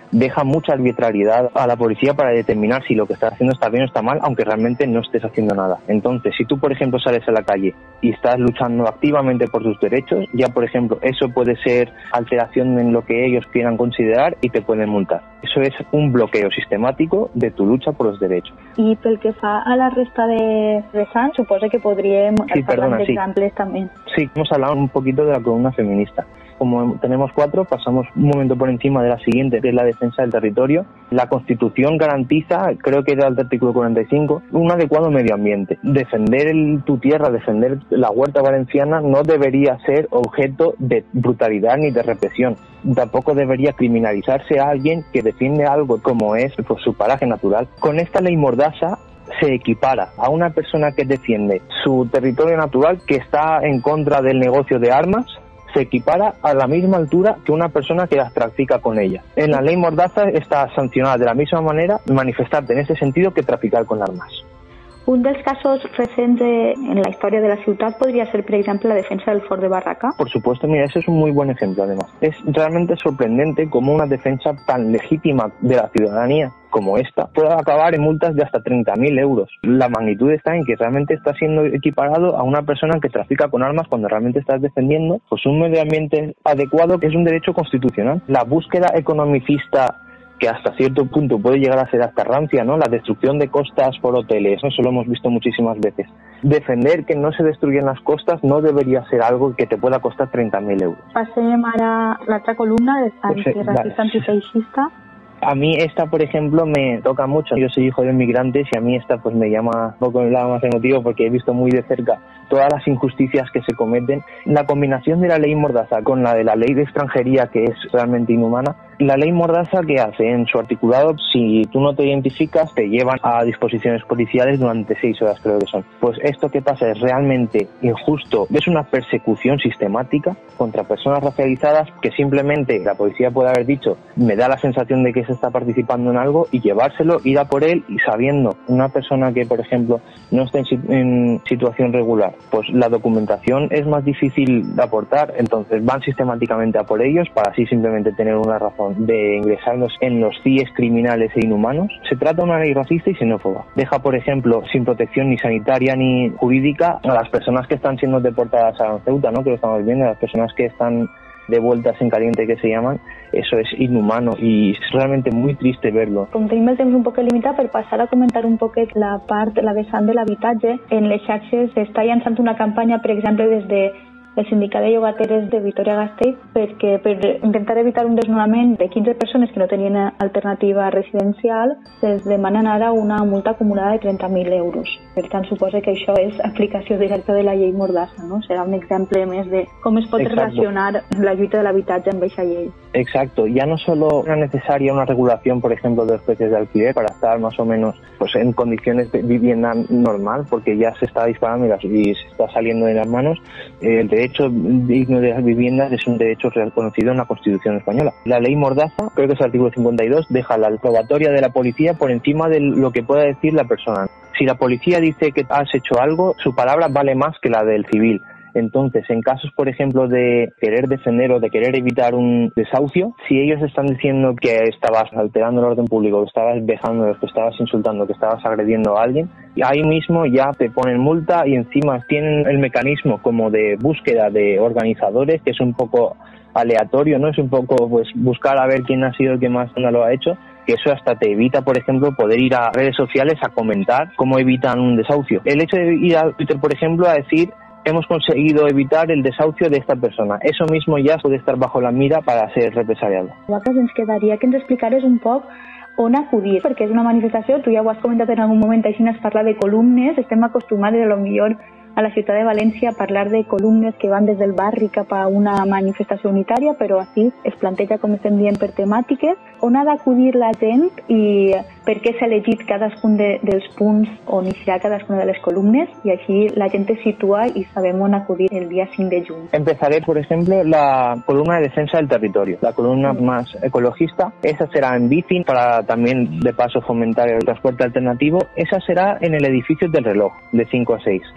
deja mucha arbitrariedad a la policía para determinar si lo que estás haciendo está bien o está mal, aunque realmente no estés haciendo nada. Entonces, si tú, por ejemplo, sales a la calle y estás luchando activamente por tus derechos, ya, por ejemplo, eso puede ser alteración en lo que ellos quieran considerar y te pueden multar. Eso es un bloqueo sistemático de tu lucha por los derechos. I pel que fa a la resta de vessants, suposo que podríem Sí, parlar perdona, sí. d'exemples també. Sí, hemos hablado un poquito de la columna feminista. Como tenemos cuatro, pasamos un momento por encima de la siguiente, que es la defensa del territorio. La Constitución garantiza, creo que era el artículo cuarenta y cinco, un adecuado medio ambiente. Defender el, tu tierra, defender la huerta valenciana no debería ser objeto de brutalidad ni de represión. Tampoco debería criminalizarse a alguien que defiende algo como es pues, su paraje natural. Con esta ley Mordaza se equipara a una persona que defiende su territorio natural, que está en contra del negocio de armas, se equipara a la misma altura que una persona que las practica con ella. En la ley Mordaza está sancionada de la misma manera manifestarte en ese sentido que traficar con armas. Un dels casos recents de, en la història de la ciutat podria ser, per exemple, la defensa del Fort de Barraca. Por supuesto, mira, ese es un muy buen ejemplo además. Es realmente sorprendente cómo una defensa tan legítima de la ciudadanía como esta puede acabar en multas de hasta treinta mil euros. La magnitud está en que realmente está siendo equiparado a una persona que trafica con armas cuando realmente estás defendiendo pues un medio ambiente adecuado, que es un derecho constitucional. La búsqueda economicista, que hasta cierto punto puede llegar a ser hasta rancia, ¿no? La destrucción de costas por hoteles, eso lo hemos visto muchísimas veces. Defender que no se destruyen las costas no debería ser algo que te pueda costar treinta mil euros. Passem ara a l'altra columna, de antirracista, antifeixista. A mí esta, por ejemplo, me toca mucho. Yo soy hijo de inmigrantes y a mí esta pues me llama un poco el lado más emotivo porque he visto muy de cerca todas las injusticias que se cometen. La combinación de la ley Mordaza con la de la ley de extranjería, que es realmente inhumana. La ley Mordaza, ¿qué hace? En su articulado, si tú no te identificas, te llevan a disposiciones policiales durante seis horas, creo que son. Pues esto que pasa es realmente injusto. Es una persecución sistemática contra personas racializadas que simplemente la policía puede haber dicho, me da la sensación de que se está participando en algo, y llevárselo, ir a por él, y sabiendo una persona que, por ejemplo, no está en, en situación regular, pues la documentación es más difícil de aportar, entonces van sistemáticamente a por ellos para así simplemente tener una razón de ingresarnos en los C I E S criminales e inhumanos. Se trata de una ley racista y xenófoba. Deja, por ejemplo, sin protección ni sanitaria ni jurídica a las personas que están siendo deportadas a Ceuta, ¿no? Que lo estamos viendo, a las personas que están de vueltas en caliente, que se llaman. Eso es inhumano i és realment muy triste verlo. Com tenim el temps un poc limitat, per passar a comentar un poquet la part, la vessant de l'habitatge, en les xarxes s'està llançant una campanya, per exemple, des de el sindicat de llogateres de Vitoria-Gasteiz, perquè per intentar evitar un desnonament de quinze persones que no tenien alternativa residencial, es demanen ara una multa acumulada de trenta mil euros. Per tant, suposa que això és aplicació directa de la llei Mordaza, ¿no? Serà un exemple més de com es pot Exacto. relacionar la lluita de l'habitatge amb aquesta llei. Exacto, ya no solo era necesaria una regulación, por ejemplo, de los precios de alquiler para estar más o menos pues en condiciones de vivienda normal, porque ya se está disparando y, las, y se está saliendo de las manos. El derecho digno de las viviendas es un derecho reconocido en la Constitución española. La ley Mordaza, creo que es el artículo cincuenta y dos, deja la probatoria de la policía por encima de lo que pueda decir la persona. Si la policía dice que has hecho algo, su palabra vale más que la del civil. Entonces, en casos, por ejemplo, de querer defender o de querer evitar un desahucio, si ellos están diciendo que estabas alterando el orden público, que estabas vejando, que estabas insultando, que estabas agrediendo a alguien, ahí mismo ya te ponen multa y encima tienen el mecanismo como de búsqueda de organizadores, que es un poco aleatorio, ¿no? Es un poco pues buscar a ver quién ha sido el que más lo ha hecho, que eso hasta te evita, por ejemplo, poder ir a redes sociales a comentar cómo evitan un desahucio. El hecho de ir a Twitter, por ejemplo, a decir hemos conseguido evitar el desahucio de esta persona. Eso mismo ya puede estar bajo la mira para ser represaliado. Nosaltres ens quedaria que ens explicares un poc on acudir, perquè és una manifestació, tu ja ho has comentat en algun moment, així has parlat de columnes, estem acostumats a lo millor a la ciutat de València a parlar de columnes que van des del barri cap a una manifestació unitària, però així es planteja, com estem dient, per temàtiques. On ha d'acudir la gent i per què s'ha elegit cadascun de, dels punts on iniciarà cadascuna de les columnes, i així la gent es situa y sabem on acudir el día cinco de juny. Empezaré, por ejemplo, la columna de defensa del territorio, la columna más ecologista. Esa será en bici para también de paso fomentar el transporte alternativo. Esa será en el edificio del reloj de cinco a seis. Eso está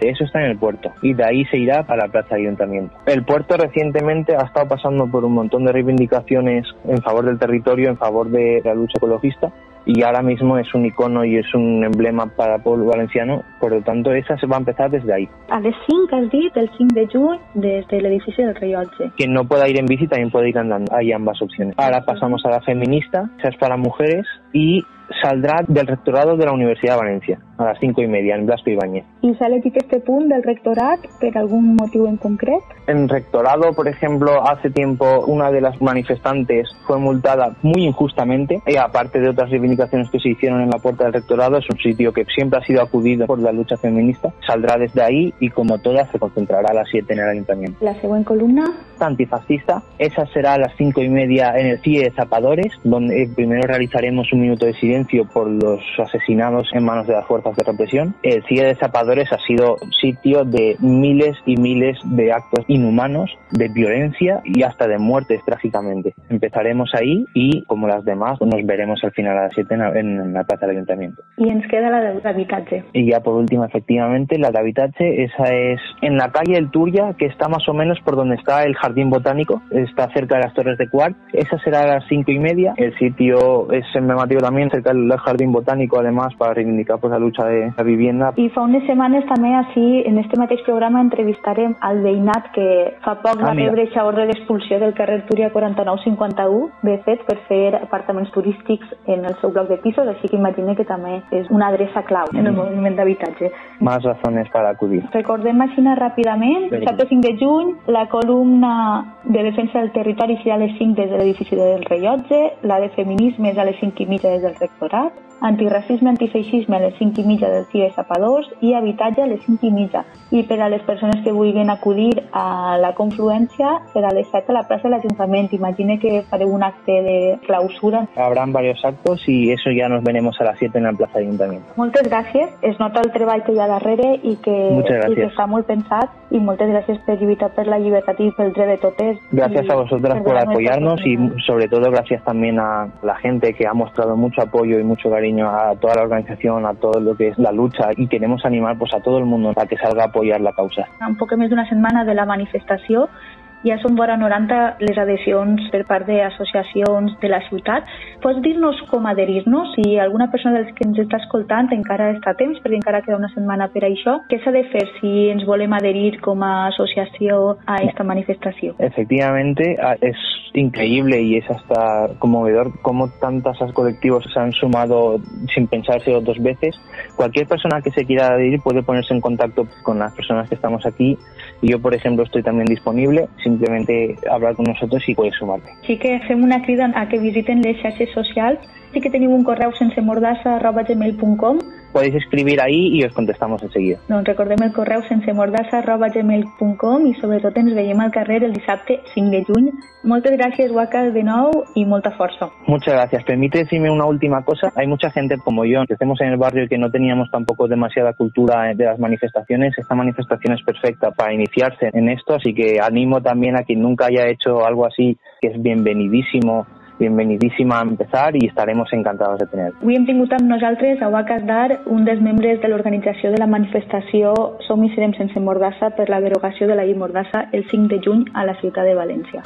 en el puerto y de ahí se irá a la plaza del ayuntamiento. El puerto recientemente ha estado pasando por un montón de reivindicaciones en favor del territorio, en favor de la lucha ecologista, y ahora mismo es un icono y es un emblema para el pueblo valenciano, por lo tanto esa se va a empezar desde ahí. A les cinc, has dit, el cinc de juny, desde el edificio del Rellotge. Quien no pueda ir en bici también puede ir andando, hay ambas opciones. Ahora pasamos a la feminista, esa es para mujeres, y saldrá del rectorado de la Universidad de Valencia a las cinco y media en Blasco Ibáñez. I s'ha elegit este punt del rectorat per algún motiu en concret? En rectorado, por ejemplo, hace tiempo una de las manifestantes fue multada muy injustamente, y aparte de otras reivindicaciones que se hicieron en la puerta del rectorado, es un sitio que siempre ha sido acudido por la lucha feminista, saldrá desde ahí y como todas se concentrará a las siete en el ayuntamiento. La següent columna? Antifascista, esa será a las cinco y media en el C I E de Zapadores, donde primero realizaremos un minuto de silencio por los asesinados en manos de las fuerzas de represión. El C I E de Zapadores ha sido sitio de miles y miles de actos inhumanos, de violencia y hasta de muertes trágicamente. Empezaremos ahí y, como las demás, nos veremos al final a las siete en, en la plaza del ayuntamiento. Y ens queda la de l'habitatge. Y ya por último, efectivamente, la de habitatge, esa es en la calle El Turia, que está más o menos por donde está el Jardín Botánico, está cerca de las Torres de Quart. Esa será a las cinco y media. El sitio es emblemàtic también, cerca del Jardín Botánico, además, para reivindicar pues, la lucha de la vivienda. I fa unes setmanes també així, en este mateix programa, entrevistarem al veïnat que fa poc va ah, rebre aquesta ordre d'expulsió del carrer Túria quaranta-nou cinquanta-u, de fet, per fer apartaments turístics en el seu bloc de pisos, així que imagine que també és una adreça clau en el moviment d'habitatge. Más razones para acudir. Recordem així ràpidament, dissabte cinc de juny, la columna de defensa del territori serà a les cinc des de l'edifici del Rellotge, la de feminisme és a les cinc i mitja des del rectorat, antiracisme, antifeixisme a les cinc i mitja del C I E Zapadors i habitatge a les cinc i mitja. I per a les persones que vulguin acudir a la confluència serà a les set a la plaça de l'Ajuntament. Imagine que fareu un acte de clausura. Habrán varios actos y eso ya nos veremos a las siete en la plaza del Ayuntamiento. Moltes gràcies. Es nota el treball que hi ha darrere i que, i que està molt pensat, i moltes gràcies per lluitar per la llibertat i pel dret de totes. Gracias a vosotras por apoyarnos y sobre todo gracias también a la gente que ha mostrado mucho apoyo y mucho cariño a toda la organización, a todo lo que es la lucha, y queremos animar pues a todo el mundo a que salga a apoyar la causa. Un poc més d'una setmana de la manifestació, ja són vora noranta les adhesions per part d'associacions de la ciutat. Pots dir-nos com adherir-nos? Si alguna persona dels que ens està escoltant encara està a temps, perquè encara queda una setmana per a això, què s'ha de fer si ens volem adherir com a associació a esta manifestació? Efectivamente, es increíble y es hasta conmovedor cómo tantos colectivos se han sumado sin pensárselo dos veces. Cualquier persona que se quiera adherir puede ponerse en contacto con las personas que estamos aquí, y yo, por ejemplo, estoy también disponible. Simplemente hablar con nosotros y puedes sumarte. Sí que fem una crida a que visiten les xarxes socials. Sí que teniu un correu sense mordassa arroba gmail punt com. Podéis escribir ahí y os contestamos enseguida. Doncs recordem el correu sense mordassa arroba gmail punt com i sobretot ens veiem al carrer el dissabte cinc de juny. Moltes gràcies, Waka, de nou, y mucha fuerza. Muchas gracias. Permite decirme una última cosa. Hay mucha gente como yo, que estemos en el barrio y que no teníamos tampoco demasiada cultura de las manifestaciones. Esta manifestación es perfecta para iniciarse en esto, así que animo también a quien nunca haya hecho algo así, que es bienvenidísimo, bienvenidísima a empezar, y estaremos encantados de tener. Avui hem tingut amb nosaltres a Waka Asdar, un dels membres de l'organització de la manifestació Som i serem sense mordassa per la derogació de la llei Mordassa el cinc de juny a la ciutat de València.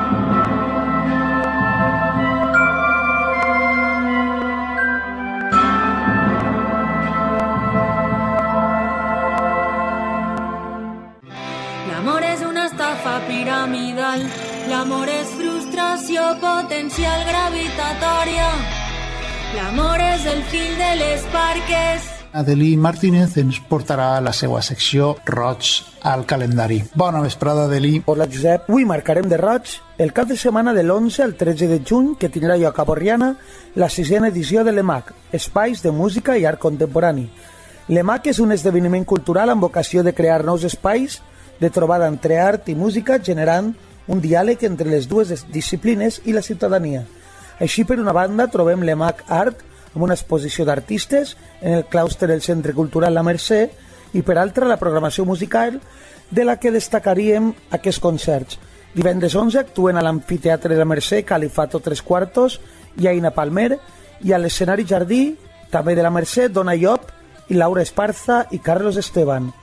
L'amor és una estafa piramidal, l'amor és frustració potencial gravitatòria, l'amor és el fil de les barques. Adelí Martínez ens portarà la seva secció Roig al calendari. Bona vesprada, Adelí. Hola, Josep. Avui marcarem de roig el cap de setmana de l'onze al tretze de juny, que tindrà lloc a Borriana la sisena edició de l'E M A C, Espais de Música i Art Contemporani. L'E M A C és un esdeveniment cultural amb vocació de crear nous espais de trobada entre art i música, generant un diàleg entre les dues disciplines i la ciutadania. Així, per una banda, trobem l'E M A C Art, amb una exposició d'artistes en el claustre del Centre Cultural La Mercè, i per altra la programació musical, de la que destacaríem aquests concerts. Divendres onze actuen a l'Amfiteatre de la Mercè Califato Tres Cuartos i Aina Palmer, i a l'escenari Jardí, també de la Mercè, Dona Llop i Laura Esparza i Carlos Esteban.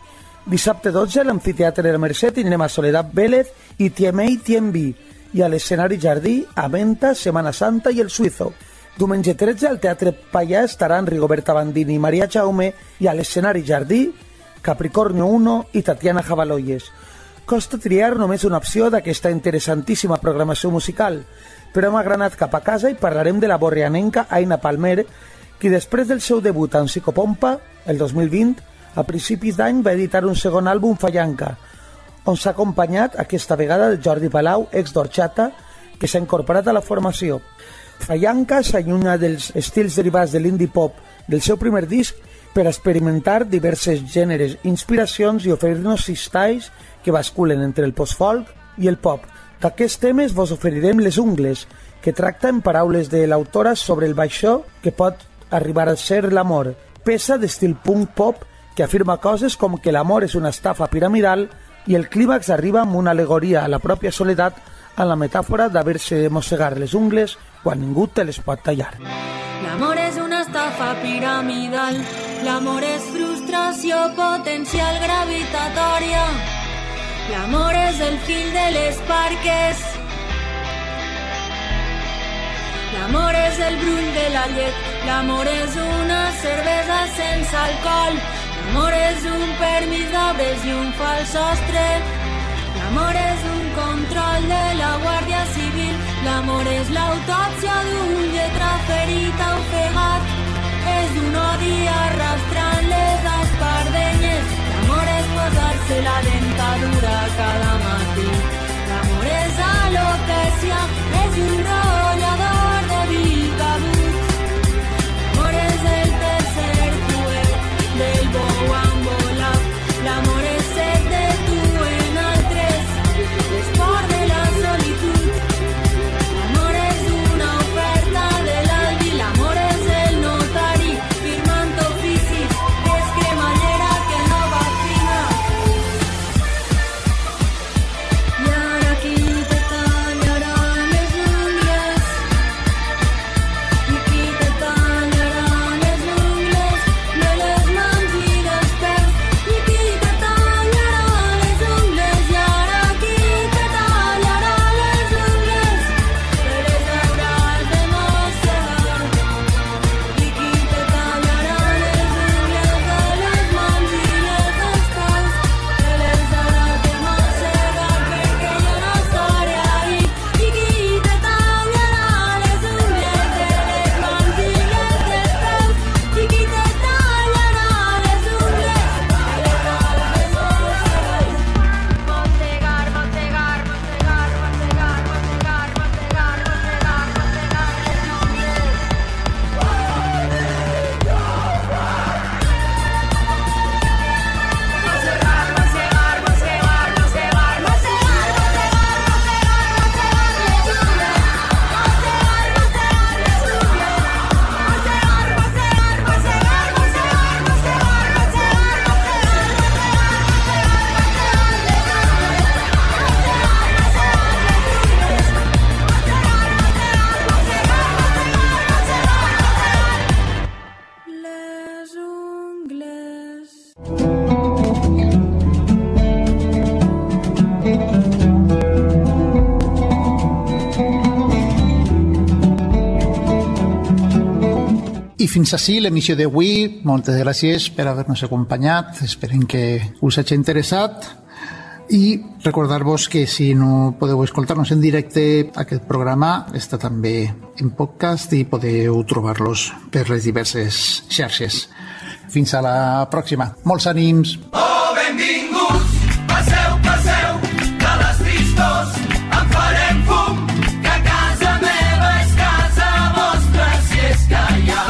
Dissabte dotze, a l'Amfiteatre de la Mercè tindrem a Soledad Vélez i T M A T M B, i a l'escenari Jardí, a Venta, Semana Santa i El Suizo. Diumenge tretze, al Teatre Pallà estaran Rigoberta Bandini i Maria Jaume, i a l'escenari Jardí, Capricornio uno i Tatiana Jabaloyes. Costa triar només una opció d'aquesta interessantíssima programació musical, però hem agranat cap a casa i parlarem de la borrianenca Aina Palmer, qui després del seu debut en Psicopompa, el dos mil vint, a principis d'any va editar un segon àlbum, Fallanca, on s'ha acompanyat aquesta vegada de Jordi Palau, ex d'Orxata, que s'ha incorporat a la formació. Fallanca s'allunya dels estils derivats de l'indie pop del seu primer disc per experimentar diversos gèneres, inspiracions i oferir-nos sis talls que basculen entre el post-folk i el pop. D'aquests temes vos oferirem Les Ungles, que tracta en paraules de l'autora sobre el baixó que pot arribar a ser l'amor, peça d'estil punk pop que afirma coses com que l'amor és una estafa piramidal i el clímax arriba amb una alegoria a la pròpia soledat en la metàfora d'haver-se de mossegar les ungles quan ningú te les pot tallar. L'amor és una estafa piramidal, l'amor és frustració potencial gravitatòria, l'amor és el fil de les barques, l'amor és el brull de la llet, l'amor és una cervesa sense alcohol, l'amor és un permís d'obres i un fals sostre, l'amor és un control de la Guàrdia Civil, l'amor és l'autòpsia d'un lletra ferit a ofegat, és un odi arrastrant les espardenyes, l'amor és posar-se la dentadura cada matí, l'amor és alopècia, és un rollador de bicabut, l'amor és el tercer fuet del bou embolat, l'amor és set de tu en altres, l'esport de la solitud, l'amor és una oferta de l'albi, l'amor és el notari firmant oficis, és cremallera que no va fina, i ara aquí te tallaran les ungles, i aquí te tallaran les ungles de les mans i dels peus, i aquí te tallaran les ungles, i ara aquí te tallaran les ungles, te les hauràs de mossegar, i aquí te tallaran les ungles de les mans i les dels peus, te les hauràs de mossegar perquè jo no estaré ahí, i aquí te tallaran les ungles de les mans i les dels peus, i aquí te tallaran les ungles, te les hauràs de mossegar. Mossegar, mossegar, mossegar, mossegar, mossegar, mossegar, mossegar, mossegar les ungles. Mossegar, mossegar, mossegar, mossegar, mossegar, mossegar, mossegar les ungles. Mossegar, mossegar les ungles. Mossegar, mossegar, mossegar, mossegar, mossegar, mossegar, les ungles. I fins així l'emissió d'avui. Moltes gràcies per haver-nos acompanyat. Esperem que us hagi interessat. I recordar-vos que si no podeu escoltar-nos en directe, aquest programa està també en podcast i podeu trobar-los per les diverses xarxes. Fins a la pròxima. Molts ànims. Oh, benvinguts, passeu, passeu, de les tristors en farem fum, que casa meva és casa vostra, si és que hi ha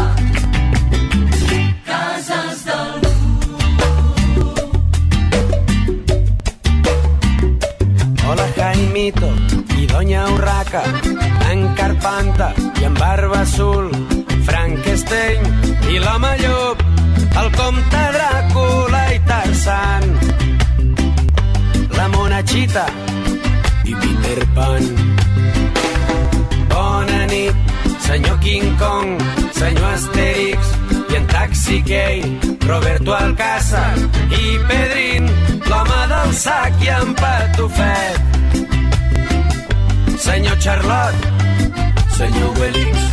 cases d'algú. Hola Jaimito i Doña Urraca, en Carpanta i en Barba Azul, Frankenstein i l'home llop, el comte Dràcula i Tarzan, la Monachita i Peter Pan. Bona nit, senyor King Kong, senyor Asterix i en Taxi Gay, Roberto Alcázar i Pedrín, l'home del sac i en Patufet. Senyor Charlot, senyor Obelix.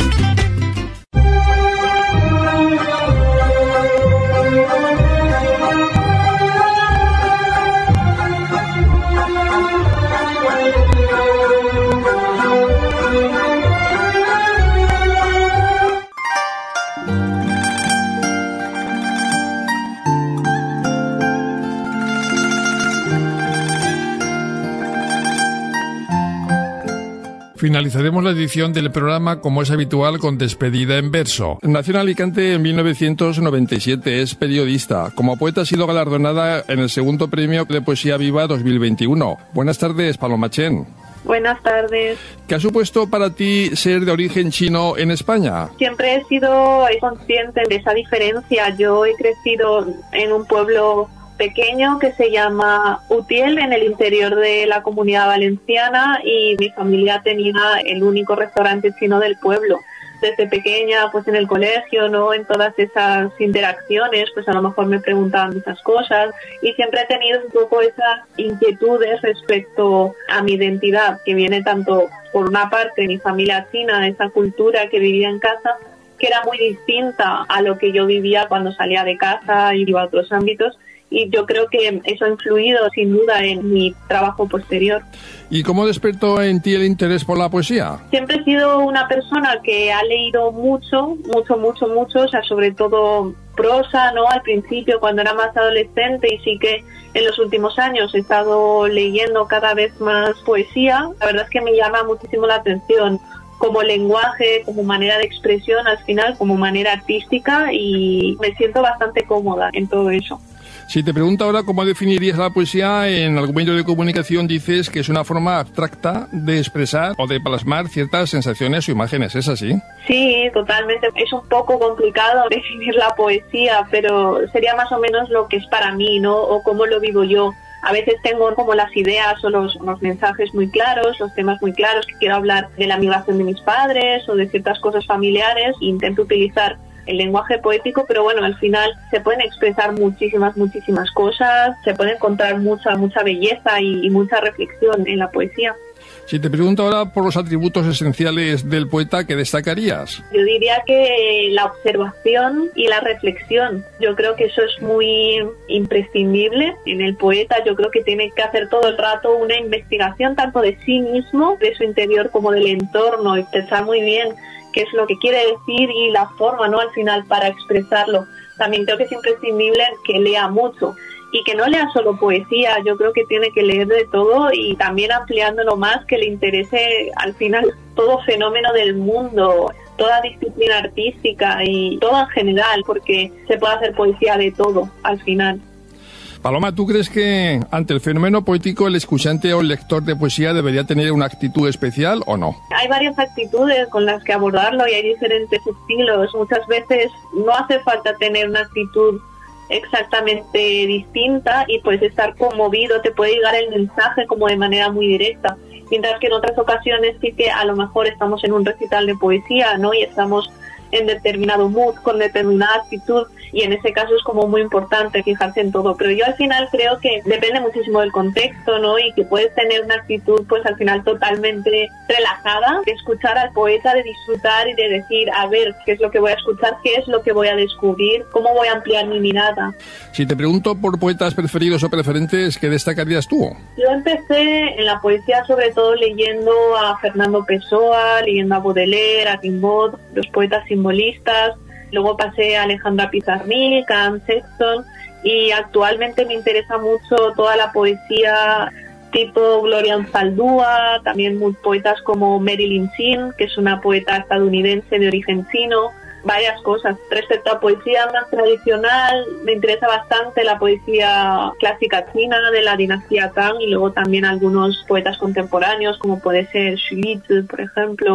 Finalizaremos la edición del programa, como es habitual, con despedida en verso. Nació en Alicante en mil novecientos noventa y siete, es periodista. Como poeta ha sido galardonada en el segundo premio de Poesía Viva dos mil veintiuno. Buenas tardes, Paloma Chen. Buenas tardes. ¿Qué ha supuesto para ti ser de origen chino en España? Siempre he sido consciente de esa diferencia. Yo he crecido en un pueblo pequeño que se llama Utiel, en el interior de la Comunidad Valenciana, y mi familia tenía el único restaurante chino del pueblo. Desde pequeña, pues en el colegio, ¿no? En todas esas interacciones, pues a lo mejor me preguntaban muchas cosas, y siempre he tenido un poco esas inquietudes respecto a mi identidad, que viene tanto por una parte de mi familia china, esa cultura que vivía en casa, que era muy distinta a lo que yo vivía cuando salía de casa y iba a otros ámbitos. Y yo creo que eso ha influido sin duda en mi trabajo posterior. ¿Y cómo despertó en ti el interés por la poesía? Siempre he sido una persona que ha leído mucho, mucho, mucho, mucho, o sea, sobre todo prosa, ¿no? Al principio, cuando era más adolescente, y sí que en los últimos años he estado leyendo cada vez más poesía. La verdad es que me llama muchísimo la atención como lenguaje, como manera de expresión, al final, como manera artística, y me siento bastante cómoda en todo eso. Si te pregunto ahora cómo definirías la poesía, en algún medio de comunicación dices que es una forma abstracta de expresar o de plasmar ciertas sensaciones o imágenes, ¿es así? Sí, totalmente. Es un poco complicado definir la poesía, pero sería más o menos lo que es para mí, ¿no? O cómo lo vivo yo. A veces tengo como las ideas o los, los mensajes muy claros, los temas muy claros, que quiero hablar de la migración de mis padres o de ciertas cosas familiares, e intento utilizar el lenguaje poético, pero bueno, al final se pueden expresar muchísimas, muchísimas cosas, se puede encontrar mucha, mucha belleza y, y mucha reflexión en la poesía. Si te pregunto ahora por los atributos esenciales del poeta, ¿qué destacarías? Yo diría que la observación y la reflexión. Yo creo que eso es muy imprescindible en el poeta. Yo creo que tiene que hacer todo el rato una investigación tanto de sí mismo, de su interior, como del entorno, y pensar muy bien qué es lo que quiere decir y la forma, ¿no? Al final, para expresarlo. También creo que es imprescindible que lea mucho y que no lea solo poesía. Yo creo que tiene que leer de todo, y también ampliándolo más, que le interese al final todo fenómeno del mundo, toda disciplina artística y todo en general, porque se puede hacer poesía de todo al final. Paloma, ¿tú crees que ante el fenómeno poético el escuchante o el lector de poesía debería tener una actitud especial o no? Hay varias actitudes con las que abordarlo y hay diferentes estilos. Muchas veces no hace falta tener una actitud exactamente distinta y puedes estar conmovido, te puede llegar el mensaje como de manera muy directa. Mientras que en otras ocasiones sí que a lo mejor estamos en un recital de poesía, ¿no? Y estamos en determinado mood, con determinada actitud, y en ese caso es como muy importante fijarse en todo. Pero yo al final creo que depende muchísimo del contexto, ¿no? Y que puedes tener una actitud pues al final totalmente relajada, de escuchar al poeta, de disfrutar y de decir, a ver, ¿qué es lo que voy a escuchar? ¿Qué es lo que voy a descubrir? ¿Cómo voy a ampliar mi mirada? Si te pregunto por poetas preferidos o preferentes, ¿qué destacarías tú? Yo empecé en la poesía sobre todo leyendo a Fernando Pessoa, leyendo a Baudelaire, a Rimbaud, los poetas simbolistas. Luego pasé a Alejandra Pizarnik, a Anne Sexton, y actualmente me interesa mucho toda la poesía tipo Gloria Anzaldúa, también muy poetas como Marilyn Chin, que es una poeta estadounidense de origen chino, varias cosas. Respecto a poesía más tradicional, me interesa bastante la poesía clásica china de la dinastía Tang, y luego también algunos poetas contemporáneos, como puede ser Xu Lizhi, por ejemplo.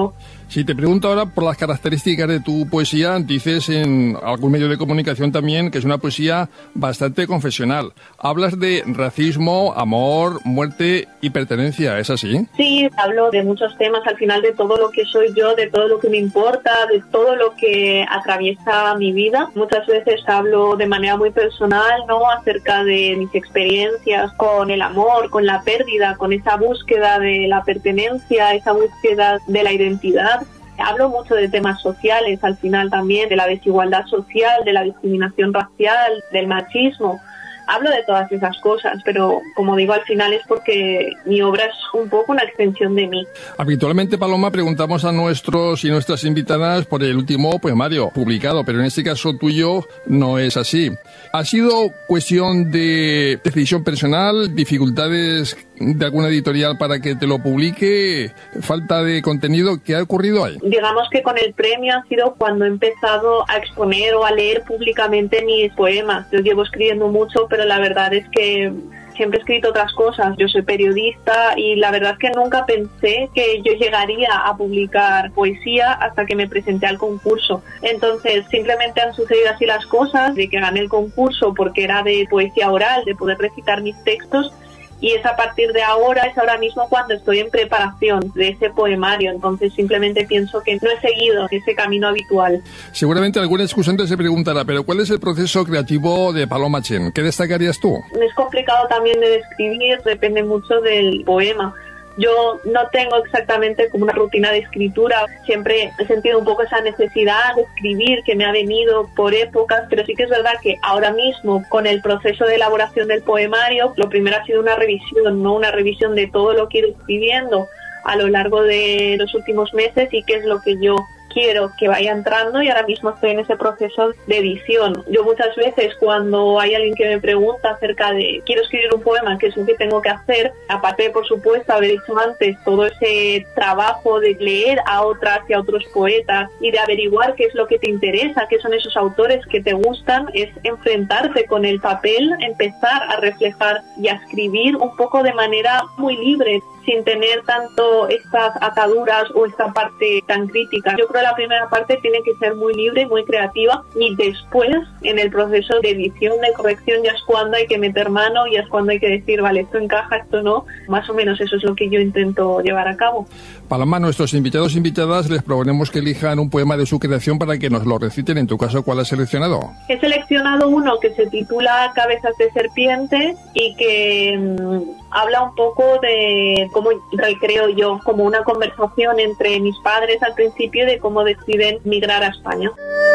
Si te pregunto ahora por las características de tu poesía, dices en algún medio de comunicación también que es una poesía bastante confesional. Hablas de racismo, amor, muerte y pertenencia, ¿es así? Sí, hablo de muchos temas, al final de todo lo que soy yo, de todo lo que me importa, de todo lo que atraviesa mi vida. Muchas veces hablo de manera muy personal, ¿no?, acerca de mis experiencias con el amor, con la pérdida, con esa búsqueda de la pertenencia, esa búsqueda de la identidad. Hablo mucho de temas sociales, al final también, de la desigualdad social, de la discriminación racial, del machismo. Hablo de todas esas cosas, pero como digo, al final es porque mi obra es un poco una extensión de mí. Habitualmente, Paloma, preguntamos a nuestros y nuestras invitadas por el último poemario publicado, pero en este caso tuyo no es así. ¿Ha sido cuestión de decisión personal, dificultades de alguna editorial para que te lo publique, falta de contenido? ¿Qué ha ocurrido ahí? Digamos que con el premio ha sido cuando he empezado a exponer o a leer públicamente mis poemas. Yo llevo escribiendo mucho, pero la verdad es que siempre he escrito otras cosas. Yo soy periodista y la verdad es que nunca pensé que yo llegaría a publicar poesía hasta que me presenté al concurso. Entonces simplemente han sucedido así las cosas, de que gané el concurso porque era de poesía oral, de poder recitar mis textos, y es a partir de ahora, es ahora mismo cuando estoy en preparación de ese poemario. Entonces simplemente pienso que no he seguido ese camino habitual. Seguramente algún excusante se preguntará, pero ¿cuál es el proceso creativo de Paloma Chen? ¿Qué destacarías tú? Es complicado también de describir, depende mucho del poema. Yo no tengo exactamente como una rutina de escritura, siempre he sentido un poco esa necesidad de escribir que me ha venido por épocas, pero sí que es verdad que ahora mismo con el proceso de elaboración del poemario, lo primero ha sido una revisión, ¿no? Una revisión de todo lo que he ido escribiendo a lo largo de los últimos meses y qué es lo que yo quiero que vaya entrando, y ahora mismo estoy en ese proceso de edición. Yo muchas veces cuando hay alguien que me pregunta acerca de quiero escribir un poema, qué es lo que tengo que hacer, aparte de por supuesto haber hecho antes todo ese trabajo de leer a otras y a otros poetas y de averiguar qué es lo que te interesa, qué son esos autores que te gustan, es enfrentarte con el papel, empezar a reflejar y a escribir un poco de manera muy libre, sin tener tanto estas ataduras o esta parte tan crítica. Yo creo que la primera parte tiene que ser muy libre, muy creativa, y después, en el proceso de edición, de corrección, ya es cuando hay que meter mano, ya es cuando hay que decir, vale, esto encaja, esto no. Más o menos eso es lo que yo intento llevar a cabo. Paloma, a nuestros invitados e invitadas les proponemos que elijan un poema de su creación para que nos lo reciten. En tu caso, ¿cuál has seleccionado? He seleccionado uno que se titula Cabezas de serpiente y que mmm, habla un poco de cómo recreo yo, como una conversación entre mis padres al principio de cómo deciden migrar a España.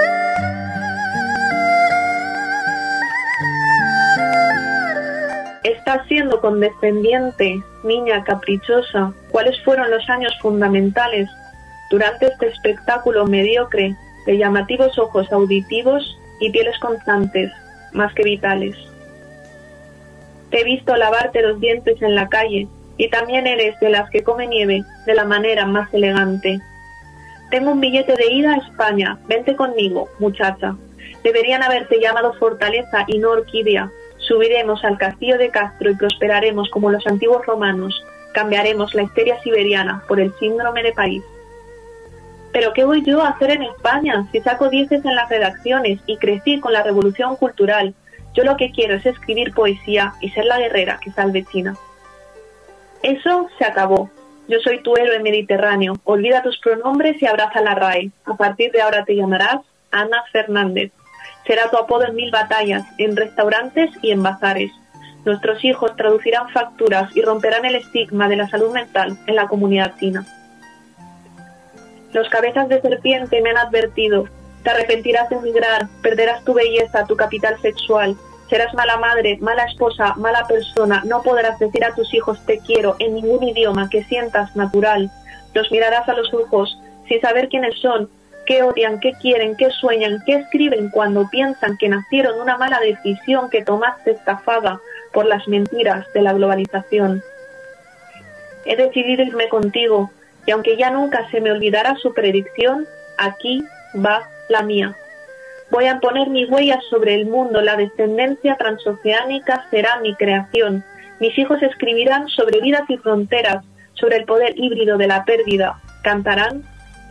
Estás siendo condescendiente, niña caprichosa. ¿Cuáles fueron los años fundamentales durante este espectáculo mediocre de llamativos ojos auditivos y pieles constantes, más que vitales? Te he visto lavarte los dientes en la calle y también eres de las que come nieve de la manera más elegante. Tengo un billete de ida a España, vente conmigo, muchacha. Deberían haberte llamado Fortaleza y no Orquídea. Subiremos al castillo de Castro y prosperaremos como los antiguos romanos. Cambiaremos la histeria siberiana por el síndrome de París. ¿Pero qué voy yo a hacer en España si saco dieces en las redacciones y crecí con la revolución cultural? Yo lo que quiero es escribir poesía y ser la guerrera que salve China. Eso se acabó. Yo soy tu héroe mediterráneo. Olvida tus pronombres y abraza la R A E. A partir de ahora te llamarás Ana Fernández. Será tu apodo en mil batallas, en restaurantes y en bazares. Nuestros hijos traducirán facturas y romperán el estigma de la salud mental en la comunidad china. Los cabezas de serpiente me han advertido. Te arrepentirás de emigrar, perderás tu belleza, tu capital sexual. Serás mala madre, mala esposa, mala persona. No podrás decir a tus hijos te quiero en ningún idioma que sientas natural. Los mirarás a los ojos sin saber quiénes son, qué odian, qué quieren, qué sueñan, qué escriben cuando piensan que nacieron de una mala decisión que tomaste estafada por las mentiras de la globalización. He decidido irme contigo y aunque ya nunca se me olvidará su predicción, aquí va la mía. Voy a poner mi huella sobre el mundo, la descendencia transoceánica será mi creación. Mis hijos escribirán sobre vidas y fronteras, sobre el poder híbrido de la pérdida. Cantarán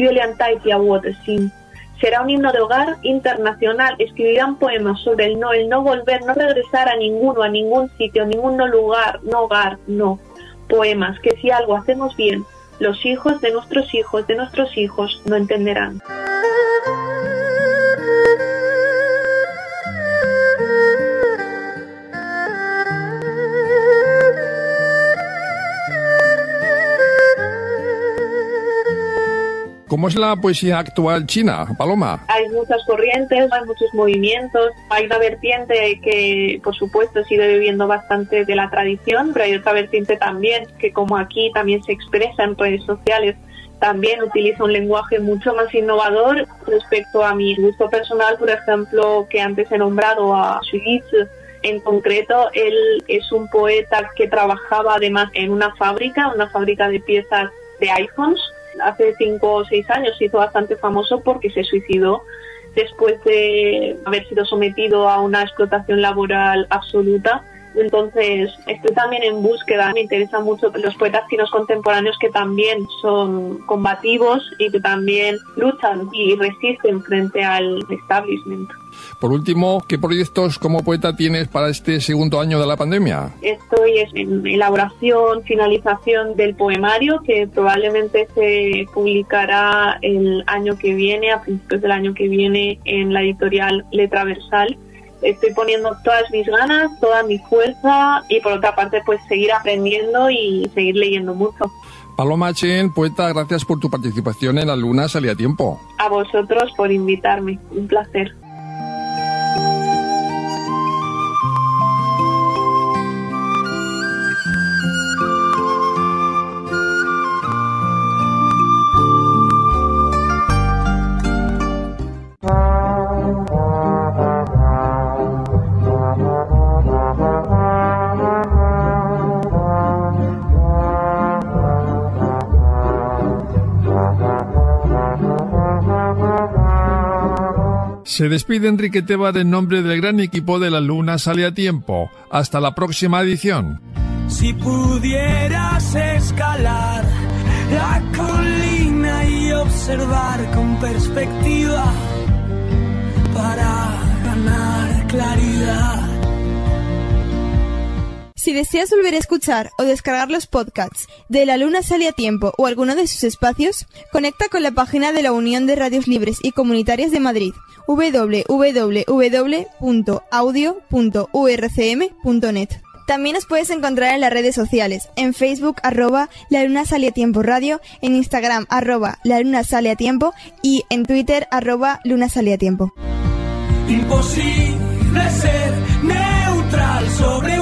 Violiantaiti a Watersin. Será un himno de hogar internacional. Escribirán poemas sobre el no, el no volver, no regresar a ninguno, a ningún sitio, ningún no lugar, no hogar, no. Poemas que si algo hacemos bien, los hijos de nuestros hijos, de nuestros hijos, no entenderán. ¿Cómo es la poesía actual china, Paloma? Hay muchas corrientes, hay muchos movimientos, hay una vertiente que, por supuesto, sigue viviendo bastante de la tradición, pero hay otra vertiente también que, como aquí también se expresa en redes sociales, también utiliza un lenguaje mucho más innovador. Respecto a mi gusto personal, por ejemplo, que antes he nombrado a Xu Yizi, en concreto, él es un poeta que trabajaba además en una fábrica, una fábrica de piezas de iPhones. Hace cinco o seis años se hizo bastante famoso porque se suicidó después de haber sido sometido a una explotación laboral absoluta. Entonces estoy también en búsqueda, me interesan mucho los poetas chinos contemporáneos que también son combativos y que también luchan y resisten frente al establishment. Por último, ¿qué proyectos como poeta tienes para este segundo año de la pandemia? Estoy en elaboración, finalización del poemario que probablemente se publicará el año que viene, a principios del año que viene, en la editorial Letra Versal. Estoy poniendo todas mis ganas, toda mi fuerza y por otra parte pues seguir aprendiendo y seguir leyendo mucho. Paloma Chen, poeta, gracias por tu participación en La Luna Sale a Tiempo. A vosotros por invitarme, un placer. Se despide Enrique Tebar en nombre del gran equipo de La Luna Sale a Tiempo. Hasta la próxima edición. Si pudieras escalar la colina y observar con perspectiva para ganar claridad. Si deseas volver a escuchar o descargar los podcasts de La Luna Sale a Tiempo o alguno de sus espacios, conecta con la página de la Unión de Radios Libres y Comunitarias de Madrid, doble u doble u doble u punto audio punto u r c m punto net. También nos puedes encontrar en las redes sociales, en Facebook, arroba La Luna Sale a Tiempo Radio, en Instagram, arroba La Luna Sale a Tiempo y en Twitter, arroba Luna Sale a Tiempo. Imposible ser neutral sobre